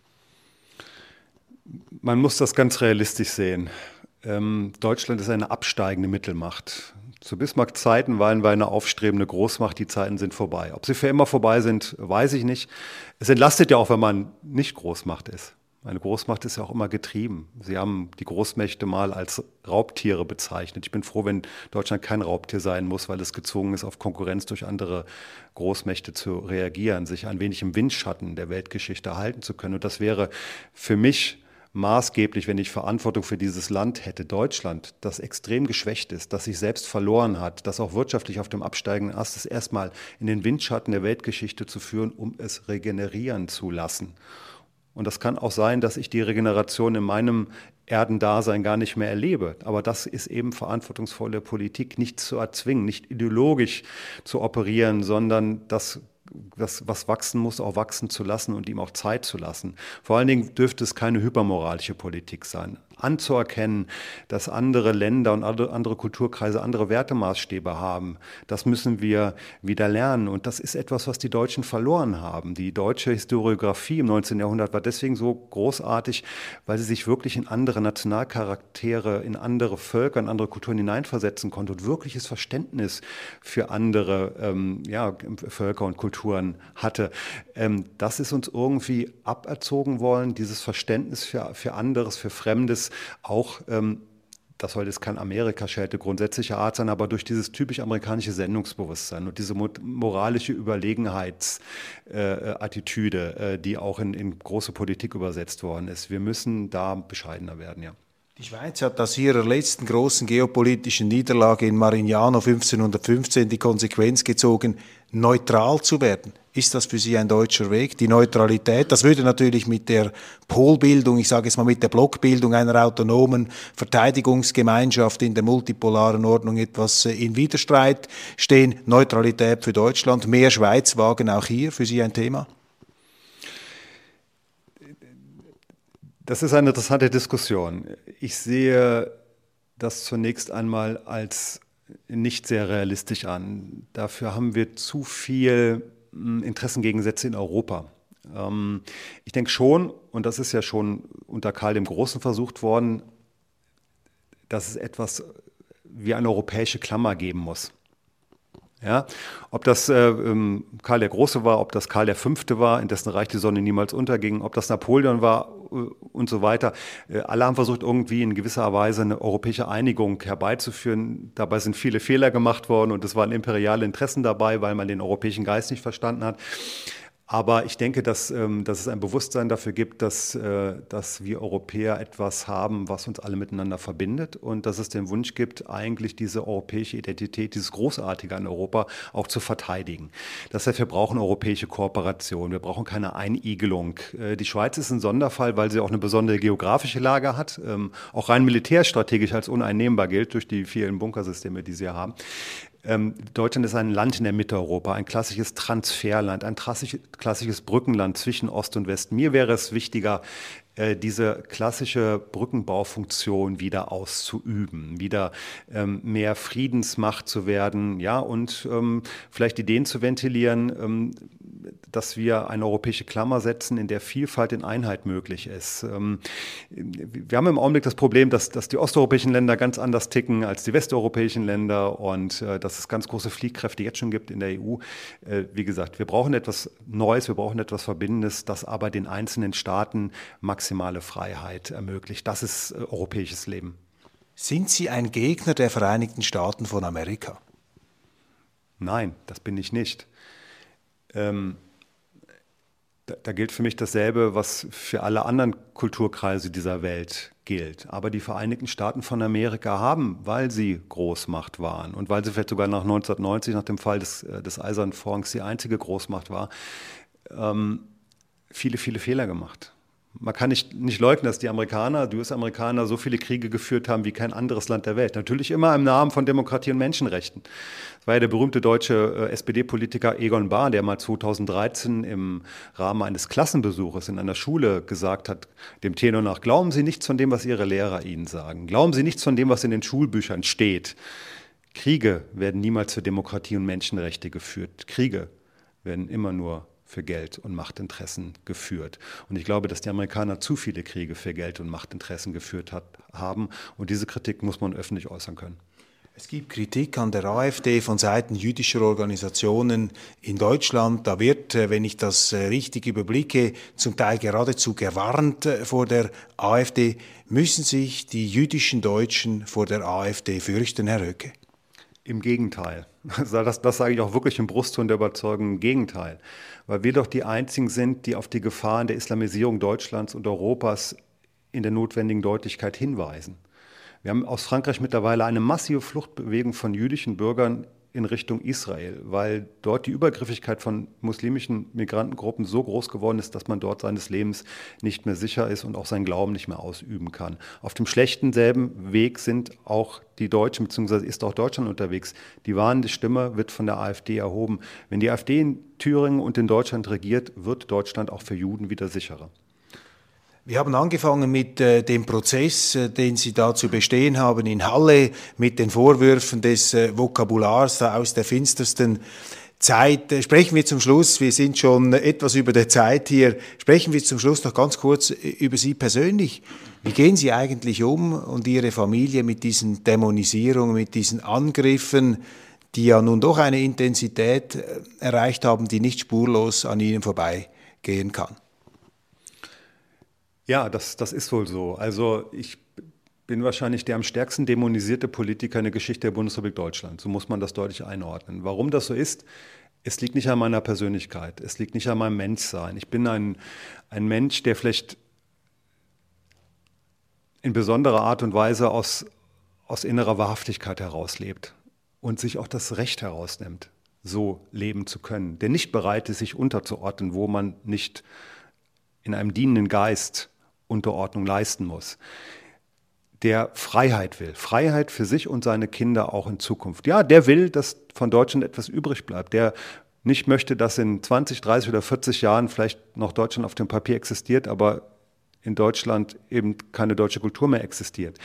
Man muss das ganz realistisch sehen. Deutschland ist eine absteigende Mittelmacht. Zu Bismarck-Zeiten waren wir eine aufstrebende Großmacht, die Zeiten sind vorbei. Ob sie für immer vorbei sind, weiß ich nicht. Es entlastet ja auch, wenn man nicht Großmacht ist. Eine Großmacht ist ja auch immer getrieben. Sie haben die Großmächte mal als Raubtiere bezeichnet. Ich bin froh, wenn Deutschland kein Raubtier sein muss, weil es gezwungen ist, auf Konkurrenz durch andere Großmächte zu reagieren, sich ein wenig im Windschatten der Weltgeschichte erhalten zu können. Und das wäre für mich maßgeblich, wenn ich Verantwortung für dieses Land hätte, Deutschland, das extrem geschwächt ist, das sich selbst verloren hat, das auch wirtschaftlich auf dem absteigenden Ast ist, erstmal in den Windschatten der Weltgeschichte zu führen, um es regenerieren zu lassen. Und das kann auch sein, dass ich die Regeneration in meinem Erdendasein gar nicht mehr erlebe. Aber das ist eben verantwortungsvolle Politik, nicht zu erzwingen, nicht ideologisch zu operieren, sondern das, was wachsen muss, auch wachsen zu lassen und ihm auch Zeit zu lassen. Vor allen Dingen dürfte es keine hypermoralische Politik sein. Anzuerkennen, dass andere Länder und andere Kulturkreise andere Wertemaßstäbe haben, das müssen wir wieder lernen. Und das ist etwas, was die Deutschen verloren haben. Die deutsche Historiographie im 19. Jahrhundert war deswegen so großartig, weil sie sich wirklich in andere Nationalcharaktere, in andere Völker, in andere Kulturen hineinversetzen konnte und wirkliches Verständnis für andere Völker und Kulturen hatte. Das ist uns irgendwie aberzogen worden, dieses Verständnis für anderes, für Fremdes, auch, das soll jetzt kein Amerika-Schelte grundsätzlicher Art sein, aber durch dieses typisch amerikanische Sendungsbewusstsein und diese moralische Überlegenheitsattitüde, die auch in große Politik übersetzt worden ist. Wir müssen da bescheidener werden, ja. Die Schweiz hat aus ihrer letzten großen geopolitischen Niederlage in Marignano 1515 die Konsequenz gezogen, neutral zu werden. Ist das für Sie ein deutscher Weg, die Neutralität? Das würde natürlich mit der Polbildung, ich sage jetzt mal mit der Blockbildung einer autonomen Verteidigungsgemeinschaft in der multipolaren Ordnung etwas in Widerstreit stehen. Neutralität für Deutschland, mehr Schweiz wagen, auch hier für Sie ein Thema? Das ist eine interessante Diskussion. Ich sehe das zunächst einmal als nicht sehr realistisch an. Dafür haben wir zu viel Interessengegensätze in Europa. Ich denke schon, und das ist ja schon unter Karl dem Großen versucht worden, dass es etwas wie eine europäische Klammer geben muss. Ja, ob das Karl der Große war, ob das Karl V. war, in dessen Reich die Sonne niemals unterging, ob das Napoleon war und so weiter. Alle haben versucht, irgendwie in gewisser Weise eine europäische Einigung herbeizuführen. Dabei sind viele Fehler gemacht worden und es waren imperiale Interessen dabei, weil man den europäischen Geist nicht verstanden hat. Aber ich denke, dass es ein Bewusstsein dafür gibt, dass wir Europäer etwas haben, was uns alle miteinander verbindet und dass es den Wunsch gibt, eigentlich diese europäische Identität, dieses Großartige an Europa auch zu verteidigen. Das heißt, wir brauchen europäische Kooperation, wir brauchen keine Einigelung. Die Schweiz ist ein Sonderfall, weil sie auch eine besondere geografische Lage hat, auch rein militärstrategisch als uneinnehmbar gilt durch die vielen Bunkersysteme, die sie haben. Deutschland ist ein Land in der Mitte Europa, ein klassisches Transferland, ein klassisches Brückenland zwischen Ost und West. Mir wäre es wichtiger, diese klassische Brückenbaufunktion wieder auszuüben, wieder mehr Friedensmacht zu werden, ja, und vielleicht Ideen zu ventilieren, dass wir eine europäische Klammer setzen, in der Vielfalt in Einheit möglich ist. Wir haben im Augenblick das Problem, dass die osteuropäischen Länder ganz anders ticken als die westeuropäischen Länder und dass es ganz große Fliehkräfte jetzt schon gibt in der EU. Wie gesagt, wir brauchen etwas Neues, wir brauchen etwas Verbindendes, das aber den einzelnen Staaten maximale Freiheit ermöglicht. Das ist europäisches Leben. Sind Sie ein Gegner der Vereinigten Staaten von Amerika? Nein, das bin ich nicht. Da gilt für mich dasselbe, was für alle anderen Kulturkreise dieser Welt gilt. Aber die Vereinigten Staaten von Amerika haben, weil sie Großmacht waren und weil sie vielleicht sogar nach 1990, nach dem Fall des Eisernen Vorhangs, die einzige Großmacht war, viele, viele Fehler gemacht. Man kann nicht leugnen, dass die US-Amerikaner so viele Kriege geführt haben wie kein anderes Land der Welt. Natürlich immer im Namen von Demokratie und Menschenrechten. Das war ja der berühmte deutsche SPD-Politiker Egon Bahr, der mal 2013 im Rahmen eines Klassenbesuches in einer Schule gesagt hat, dem Tenor nach: Glauben Sie nichts von dem, was Ihre Lehrer Ihnen sagen. Glauben Sie nichts von dem, was in den Schulbüchern steht. Kriege werden niemals für Demokratie und Menschenrechte geführt. Kriege werden immer nur für Geld und Machtinteressen geführt. Und ich glaube, dass die Amerikaner zu viele Kriege für Geld und Machtinteressen geführt haben. Und diese Kritik muss man öffentlich äußern können. Es gibt Kritik an der AfD von Seiten jüdischer Organisationen in Deutschland. Da wird, wenn ich das richtig überblicke, zum Teil geradezu gewarnt vor der AfD. Müssen sich die jüdischen Deutschen vor der AfD fürchten, Herr Höcke? Im Gegenteil. Das sage ich auch wirklich im Brustton der Überzeugung, im Gegenteil. Weil wir doch die Einzigen sind, die auf die Gefahren der Islamisierung Deutschlands und Europas in der notwendigen Deutlichkeit hinweisen. Wir haben aus Frankreich mittlerweile eine massive Fluchtbewegung von jüdischen Bürgern in Richtung Israel, weil dort die Übergriffigkeit von muslimischen Migrantengruppen so groß geworden ist, dass man dort seines Lebens nicht mehr sicher ist und auch seinen Glauben nicht mehr ausüben kann. Auf dem schlechten selben Weg sind auch die Deutschen, beziehungsweise ist auch Deutschland unterwegs. Die warnende Stimme wird von der AfD erhoben. Wenn die AfD in Thüringen und in Deutschland regiert, wird Deutschland auch für Juden wieder sicherer. Wir haben angefangen mit dem Prozess, den Sie da zu bestehen haben in Halle, mit den Vorwürfen des Vokabulars aus der finstersten Zeit. Sprechen wir zum Schluss, wir sind schon etwas über der Zeit hier, sprechen wir zum Schluss noch ganz kurz über Sie persönlich. Wie gehen Sie eigentlich um und Ihre Familie mit diesen Dämonisierungen, mit diesen Angriffen, die ja nun doch eine Intensität erreicht haben, die nicht spurlos an Ihnen vorbeigehen kann? Ja, das ist wohl so. Also ich bin wahrscheinlich der am stärksten dämonisierte Politiker in der Geschichte der Bundesrepublik Deutschland. So muss man das deutlich einordnen. Warum das so ist? Es liegt nicht an meiner Persönlichkeit. Es liegt nicht an meinem Menschsein. Ich bin ein Mensch, der vielleicht in besonderer Art und Weise aus innerer Wahrhaftigkeit herauslebt und sich auch das Recht herausnimmt, so leben zu können. Der nicht bereit ist, sich unterzuordnen, wo man nicht in einem dienenden Geist Unterordnung leisten muss. Der Freiheit will. Freiheit für sich und seine Kinder auch in Zukunft. Ja, der will, dass von Deutschland etwas übrig bleibt. Der nicht möchte, dass in 20, 30 oder 40 Jahren vielleicht noch Deutschland auf dem Papier existiert, aber in Deutschland eben keine deutsche Kultur mehr existiert.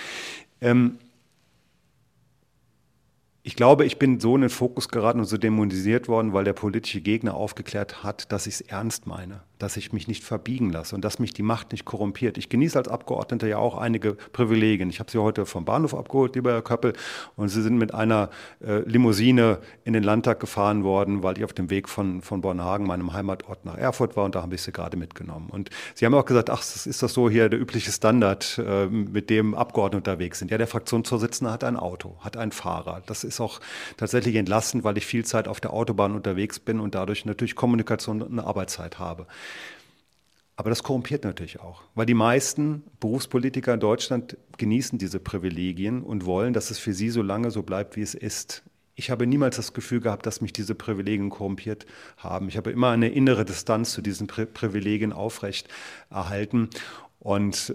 Ich glaube, ich bin so in den Fokus geraten und so dämonisiert worden, weil der politische Gegner aufgeklärt hat, dass ich es ernst meine. dass ich mich nicht verbiegen lasse und dass mich die Macht nicht korrumpiert. Ich genieße als Abgeordneter ja auch einige Privilegien. Ich habe Sie heute vom Bahnhof abgeholt, lieber Herr Köppel, und Sie sind mit einer Limousine in den Landtag gefahren worden, weil ich auf dem Weg von Bornhagen, meinem Heimatort, nach Erfurt war, und da habe ich Sie gerade mitgenommen. Und Sie haben auch gesagt, ach, ist das so hier der übliche Standard, mit dem Abgeordnete unterwegs sind. Ja, der Fraktionsvorsitzende hat ein Auto, hat einen Fahrer. Das ist auch tatsächlich entlastend, weil ich viel Zeit auf der Autobahn unterwegs bin und dadurch natürlich Kommunikation und eine Arbeitszeit habe. Aber das korrumpiert natürlich auch, weil die meisten Berufspolitiker in Deutschland genießen diese Privilegien und wollen, dass es für sie so lange so bleibt, wie es ist. Ich habe niemals das Gefühl gehabt, dass mich diese Privilegien korrumpiert haben. Ich habe immer eine innere Distanz zu diesen Privilegien aufrecht erhalten. Und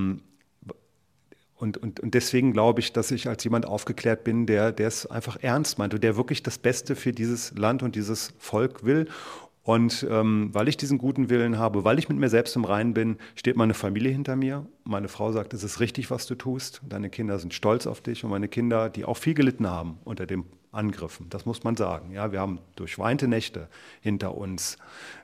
deswegen glaube ich, dass ich als jemand aufgeklärt bin, der es einfach ernst meint und der wirklich das Beste für dieses Land und dieses Volk will. Und weil ich diesen guten Willen habe, weil ich mit mir selbst im Reinen bin, steht meine Familie hinter mir. Meine Frau sagt, es ist richtig, was du tust. Deine Kinder sind stolz auf dich. Und meine Kinder, die auch viel gelitten haben unter den Angriffen, das muss man sagen. Ja, wir haben durchweinte Nächte hinter uns,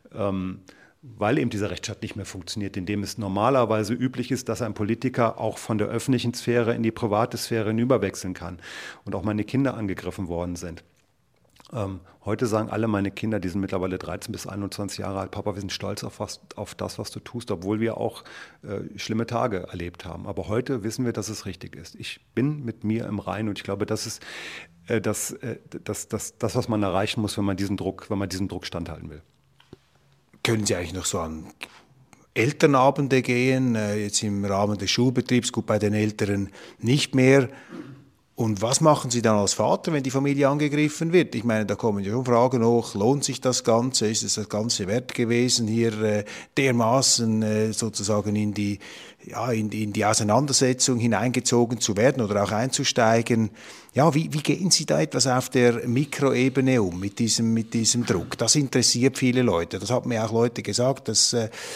weil eben dieser Rechtsstaat nicht mehr funktioniert, in dem es normalerweise üblich ist, dass ein Politiker auch von der öffentlichen Sphäre in die private Sphäre hinüberwechseln kann. Und auch meine Kinder angegriffen worden sind. Heute sagen alle meine Kinder, die sind mittlerweile 13 bis 21 Jahre alt, Papa, wir sind stolz auf das, was du tust, obwohl wir auch schlimme Tage erlebt haben. Aber heute wissen wir, dass es richtig ist. Ich bin mit mir im Reinen und ich glaube, das ist das, was man erreichen muss, wenn man diesem Druck standhalten will. Können Sie eigentlich noch so an Elternabende gehen, jetzt im Rahmen des Schulbetriebs, gut, bei den Älteren nicht mehr? Und was machen Sie dann als Vater, wenn die Familie angegriffen wird? Ich meine, da kommen ja schon Fragen hoch, lohnt sich das Ganze? Ist es das Ganze wert gewesen, hier dermaßen sozusagen in die Auseinandersetzung hineingezogen zu werden oder auch einzusteigen? Ja, wie gehen Sie da etwas auf der Mikroebene um mit diesem Druck? Das interessiert viele Leute. Das haben mir auch Leute gesagt, das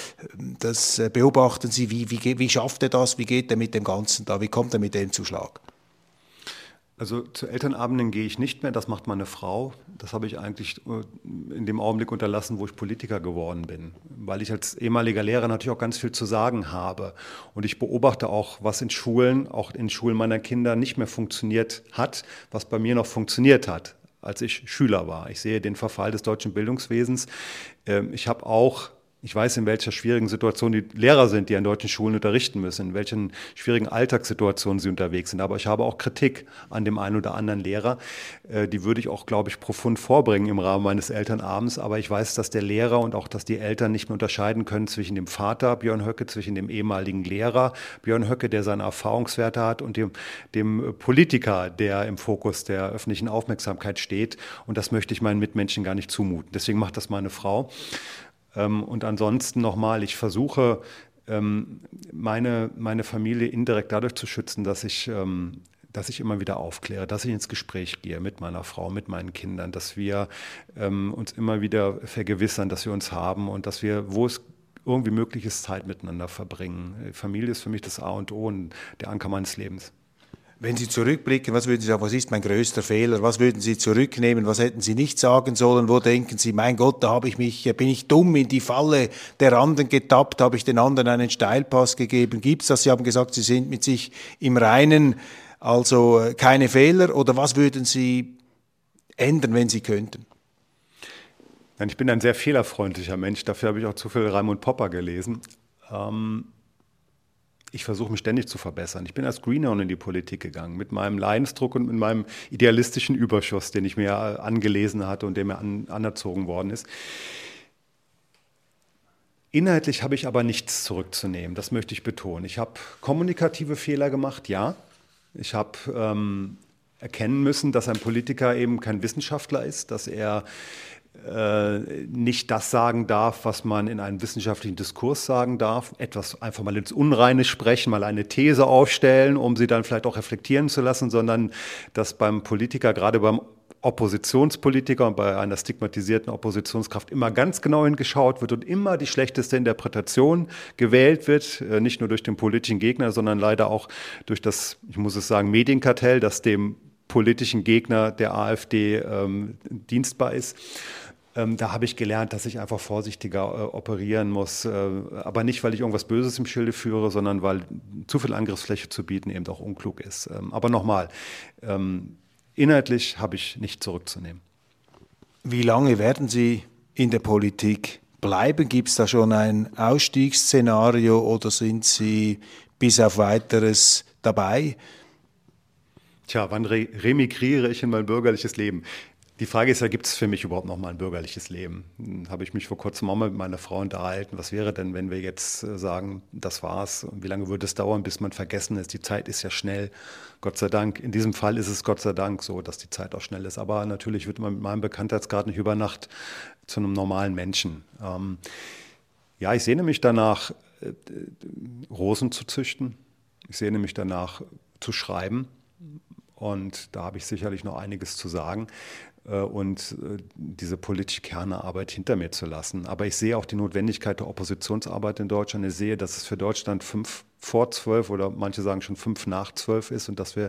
beobachten Sie. Wie schafft er das? Wie geht er mit dem Ganzen da? Wie kommt er mit dem zu Schlag? Also zu Elternabenden gehe ich nicht mehr, das macht meine Frau. Das habe ich eigentlich in dem Augenblick unterlassen, wo ich Politiker geworden bin, weil ich als ehemaliger Lehrer natürlich auch ganz viel zu sagen habe. Und ich beobachte auch, was in Schulen, auch in Schulen meiner Kinder nicht mehr funktioniert hat, was bei mir noch funktioniert hat, als ich Schüler war. Ich sehe den Verfall des deutschen Bildungswesens. Ich weiß, in welcher schwierigen Situation die Lehrer sind, die an deutschen Schulen unterrichten müssen, in welchen schwierigen Alltagssituationen sie unterwegs sind. Aber ich habe auch Kritik an dem einen oder anderen Lehrer. Die würde ich auch, glaube ich, profund vorbringen im Rahmen meines Elternabends. Aber ich weiß, dass der Lehrer und auch, dass die Eltern nicht mehr unterscheiden können zwischen dem Vater Björn Höcke, zwischen dem ehemaligen Lehrer Björn Höcke, der seine Erfahrungswerte hat, und dem Politiker, der im Fokus der öffentlichen Aufmerksamkeit steht. Und das möchte ich meinen Mitmenschen gar nicht zumuten. Deswegen macht das meine Frau. Und ansonsten nochmal, ich versuche, meine Familie indirekt dadurch zu schützen, dass ich immer wieder aufkläre, dass ich ins Gespräch gehe mit meiner Frau, mit meinen Kindern, dass wir uns immer wieder vergewissern, dass wir uns haben und dass wir, wo es irgendwie möglich ist, Zeit miteinander verbringen. Familie ist für mich das A und O und der Anker meines Lebens. Wenn Sie zurückblicken, was würden Sie sagen, was ist mein größter Fehler? Was würden Sie zurücknehmen? Was hätten Sie nicht sagen sollen? Wo denken Sie, mein Gott, da bin ich dumm in die Falle der anderen getappt? Habe ich den anderen einen Steilpass gegeben? Gibt es das? Sie haben gesagt, Sie sind mit sich im Reinen, also keine Fehler. Oder was würden Sie ändern, wenn Sie könnten? Ich bin ein sehr fehlerfreundlicher Mensch. Dafür habe ich auch zu viel Raimund Popper gelesen. Ich versuche mich ständig zu verbessern. Ich bin als Greenhorn in die Politik gegangen, mit meinem Leidensdruck und mit meinem idealistischen Überschuss, den ich mir angelesen hatte und der mir anerzogen worden ist. Inhaltlich habe ich aber nichts zurückzunehmen, das möchte ich betonen. Ich habe kommunikative Fehler gemacht, ja. Ich habe erkennen müssen, dass ein Politiker eben kein Wissenschaftler ist, dass er nicht das sagen darf, was man in einem wissenschaftlichen Diskurs sagen darf, etwas einfach mal ins Unreine sprechen, mal eine These aufstellen, um sie dann vielleicht auch reflektieren zu lassen, sondern dass beim Politiker, gerade beim Oppositionspolitiker und bei einer stigmatisierten Oppositionskraft immer ganz genau hingeschaut wird und immer die schlechteste Interpretation gewählt wird, nicht nur durch den politischen Gegner, sondern leider auch durch das, ich muss es sagen, Medienkartell, das dem politischen Gegner der AfD dienstbar ist. Da habe ich gelernt, dass ich einfach vorsichtiger operieren muss. Aber nicht, weil ich irgendwas Böses im Schilde führe, sondern weil zu viel Angriffsfläche zu bieten eben auch unklug ist. Aber nochmal, inhaltlich habe ich nicht zurückzunehmen. Wie lange werden Sie in der Politik bleiben? Gibt es da schon ein Ausstiegsszenario oder sind Sie bis auf Weiteres dabei? Tja, wann remigriere ich in mein bürgerliches Leben? Die Frage ist ja, gibt es für mich überhaupt noch mal ein bürgerliches Leben? Habe ich mich vor kurzem auch mal mit meiner Frau unterhalten. Was wäre denn, wenn wir jetzt sagen, das war's? Und wie lange würde es dauern, bis man vergessen ist? Die Zeit ist ja schnell, Gott sei Dank. In diesem Fall ist es Gott sei Dank so, dass die Zeit auch schnell ist. Aber natürlich wird man mit meinem Bekanntheitsgrad nicht über Nacht zu einem normalen Menschen. Ja, ich sehne mich danach, Rosen zu züchten. Ich sehne mich danach, zu schreiben. Und da habe ich sicherlich noch einiges zu sagen und diese politisch Kernearbeit hinter mir zu lassen. Aber ich sehe auch die Notwendigkeit der Oppositionsarbeit in Deutschland. Ich sehe, dass es für Deutschland 5 vor 12 oder manche sagen schon 5 nach 12 ist und dass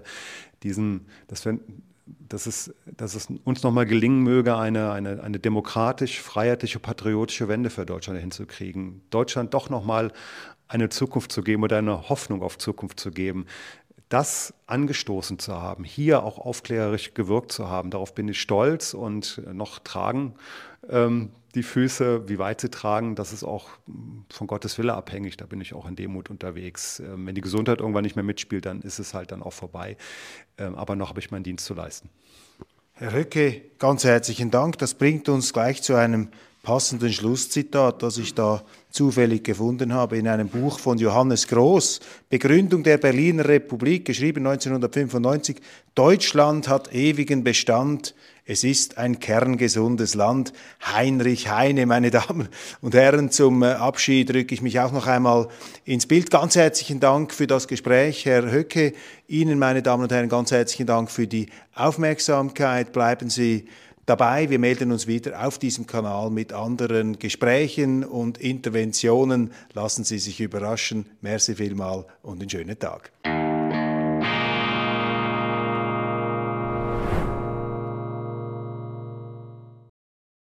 es uns nochmal gelingen möge, eine demokratisch, freiheitliche, patriotische Wende für Deutschland hinzukriegen. Deutschland doch nochmal eine Zukunft zu geben oder eine Hoffnung auf Zukunft zu geben. Das angestoßen zu haben, hier auch aufklärerisch gewirkt zu haben, darauf bin ich stolz und noch tragen die Füße, wie weit sie tragen, das ist auch von Gottes Wille abhängig, da bin ich auch in Demut unterwegs. Wenn die Gesundheit irgendwann nicht mehr mitspielt, dann ist es halt dann auch vorbei, aber noch habe ich meinen Dienst zu leisten. Herr Höcke, ganz herzlichen Dank, das bringt uns gleich zu einem passenden Schlusszitat, das ich da zufällig gefunden habe in einem Buch von Johannes Groß, Begründung der Berliner Republik, geschrieben 1995. Deutschland hat ewigen Bestand, es ist ein kerngesundes Land. Heinrich Heine, meine Damen und Herren, zum Abschied rücke ich mich auch noch einmal ins Bild. Ganz herzlichen Dank für das Gespräch, Herr Höcke. Ihnen, meine Damen und Herren, ganz herzlichen Dank für die Aufmerksamkeit. Bleiben Sie dabei. Wir melden uns wieder auf diesem Kanal mit anderen Gesprächen und Interventionen. Lassen Sie sich überraschen. Merci vielmals und einen schönen Tag.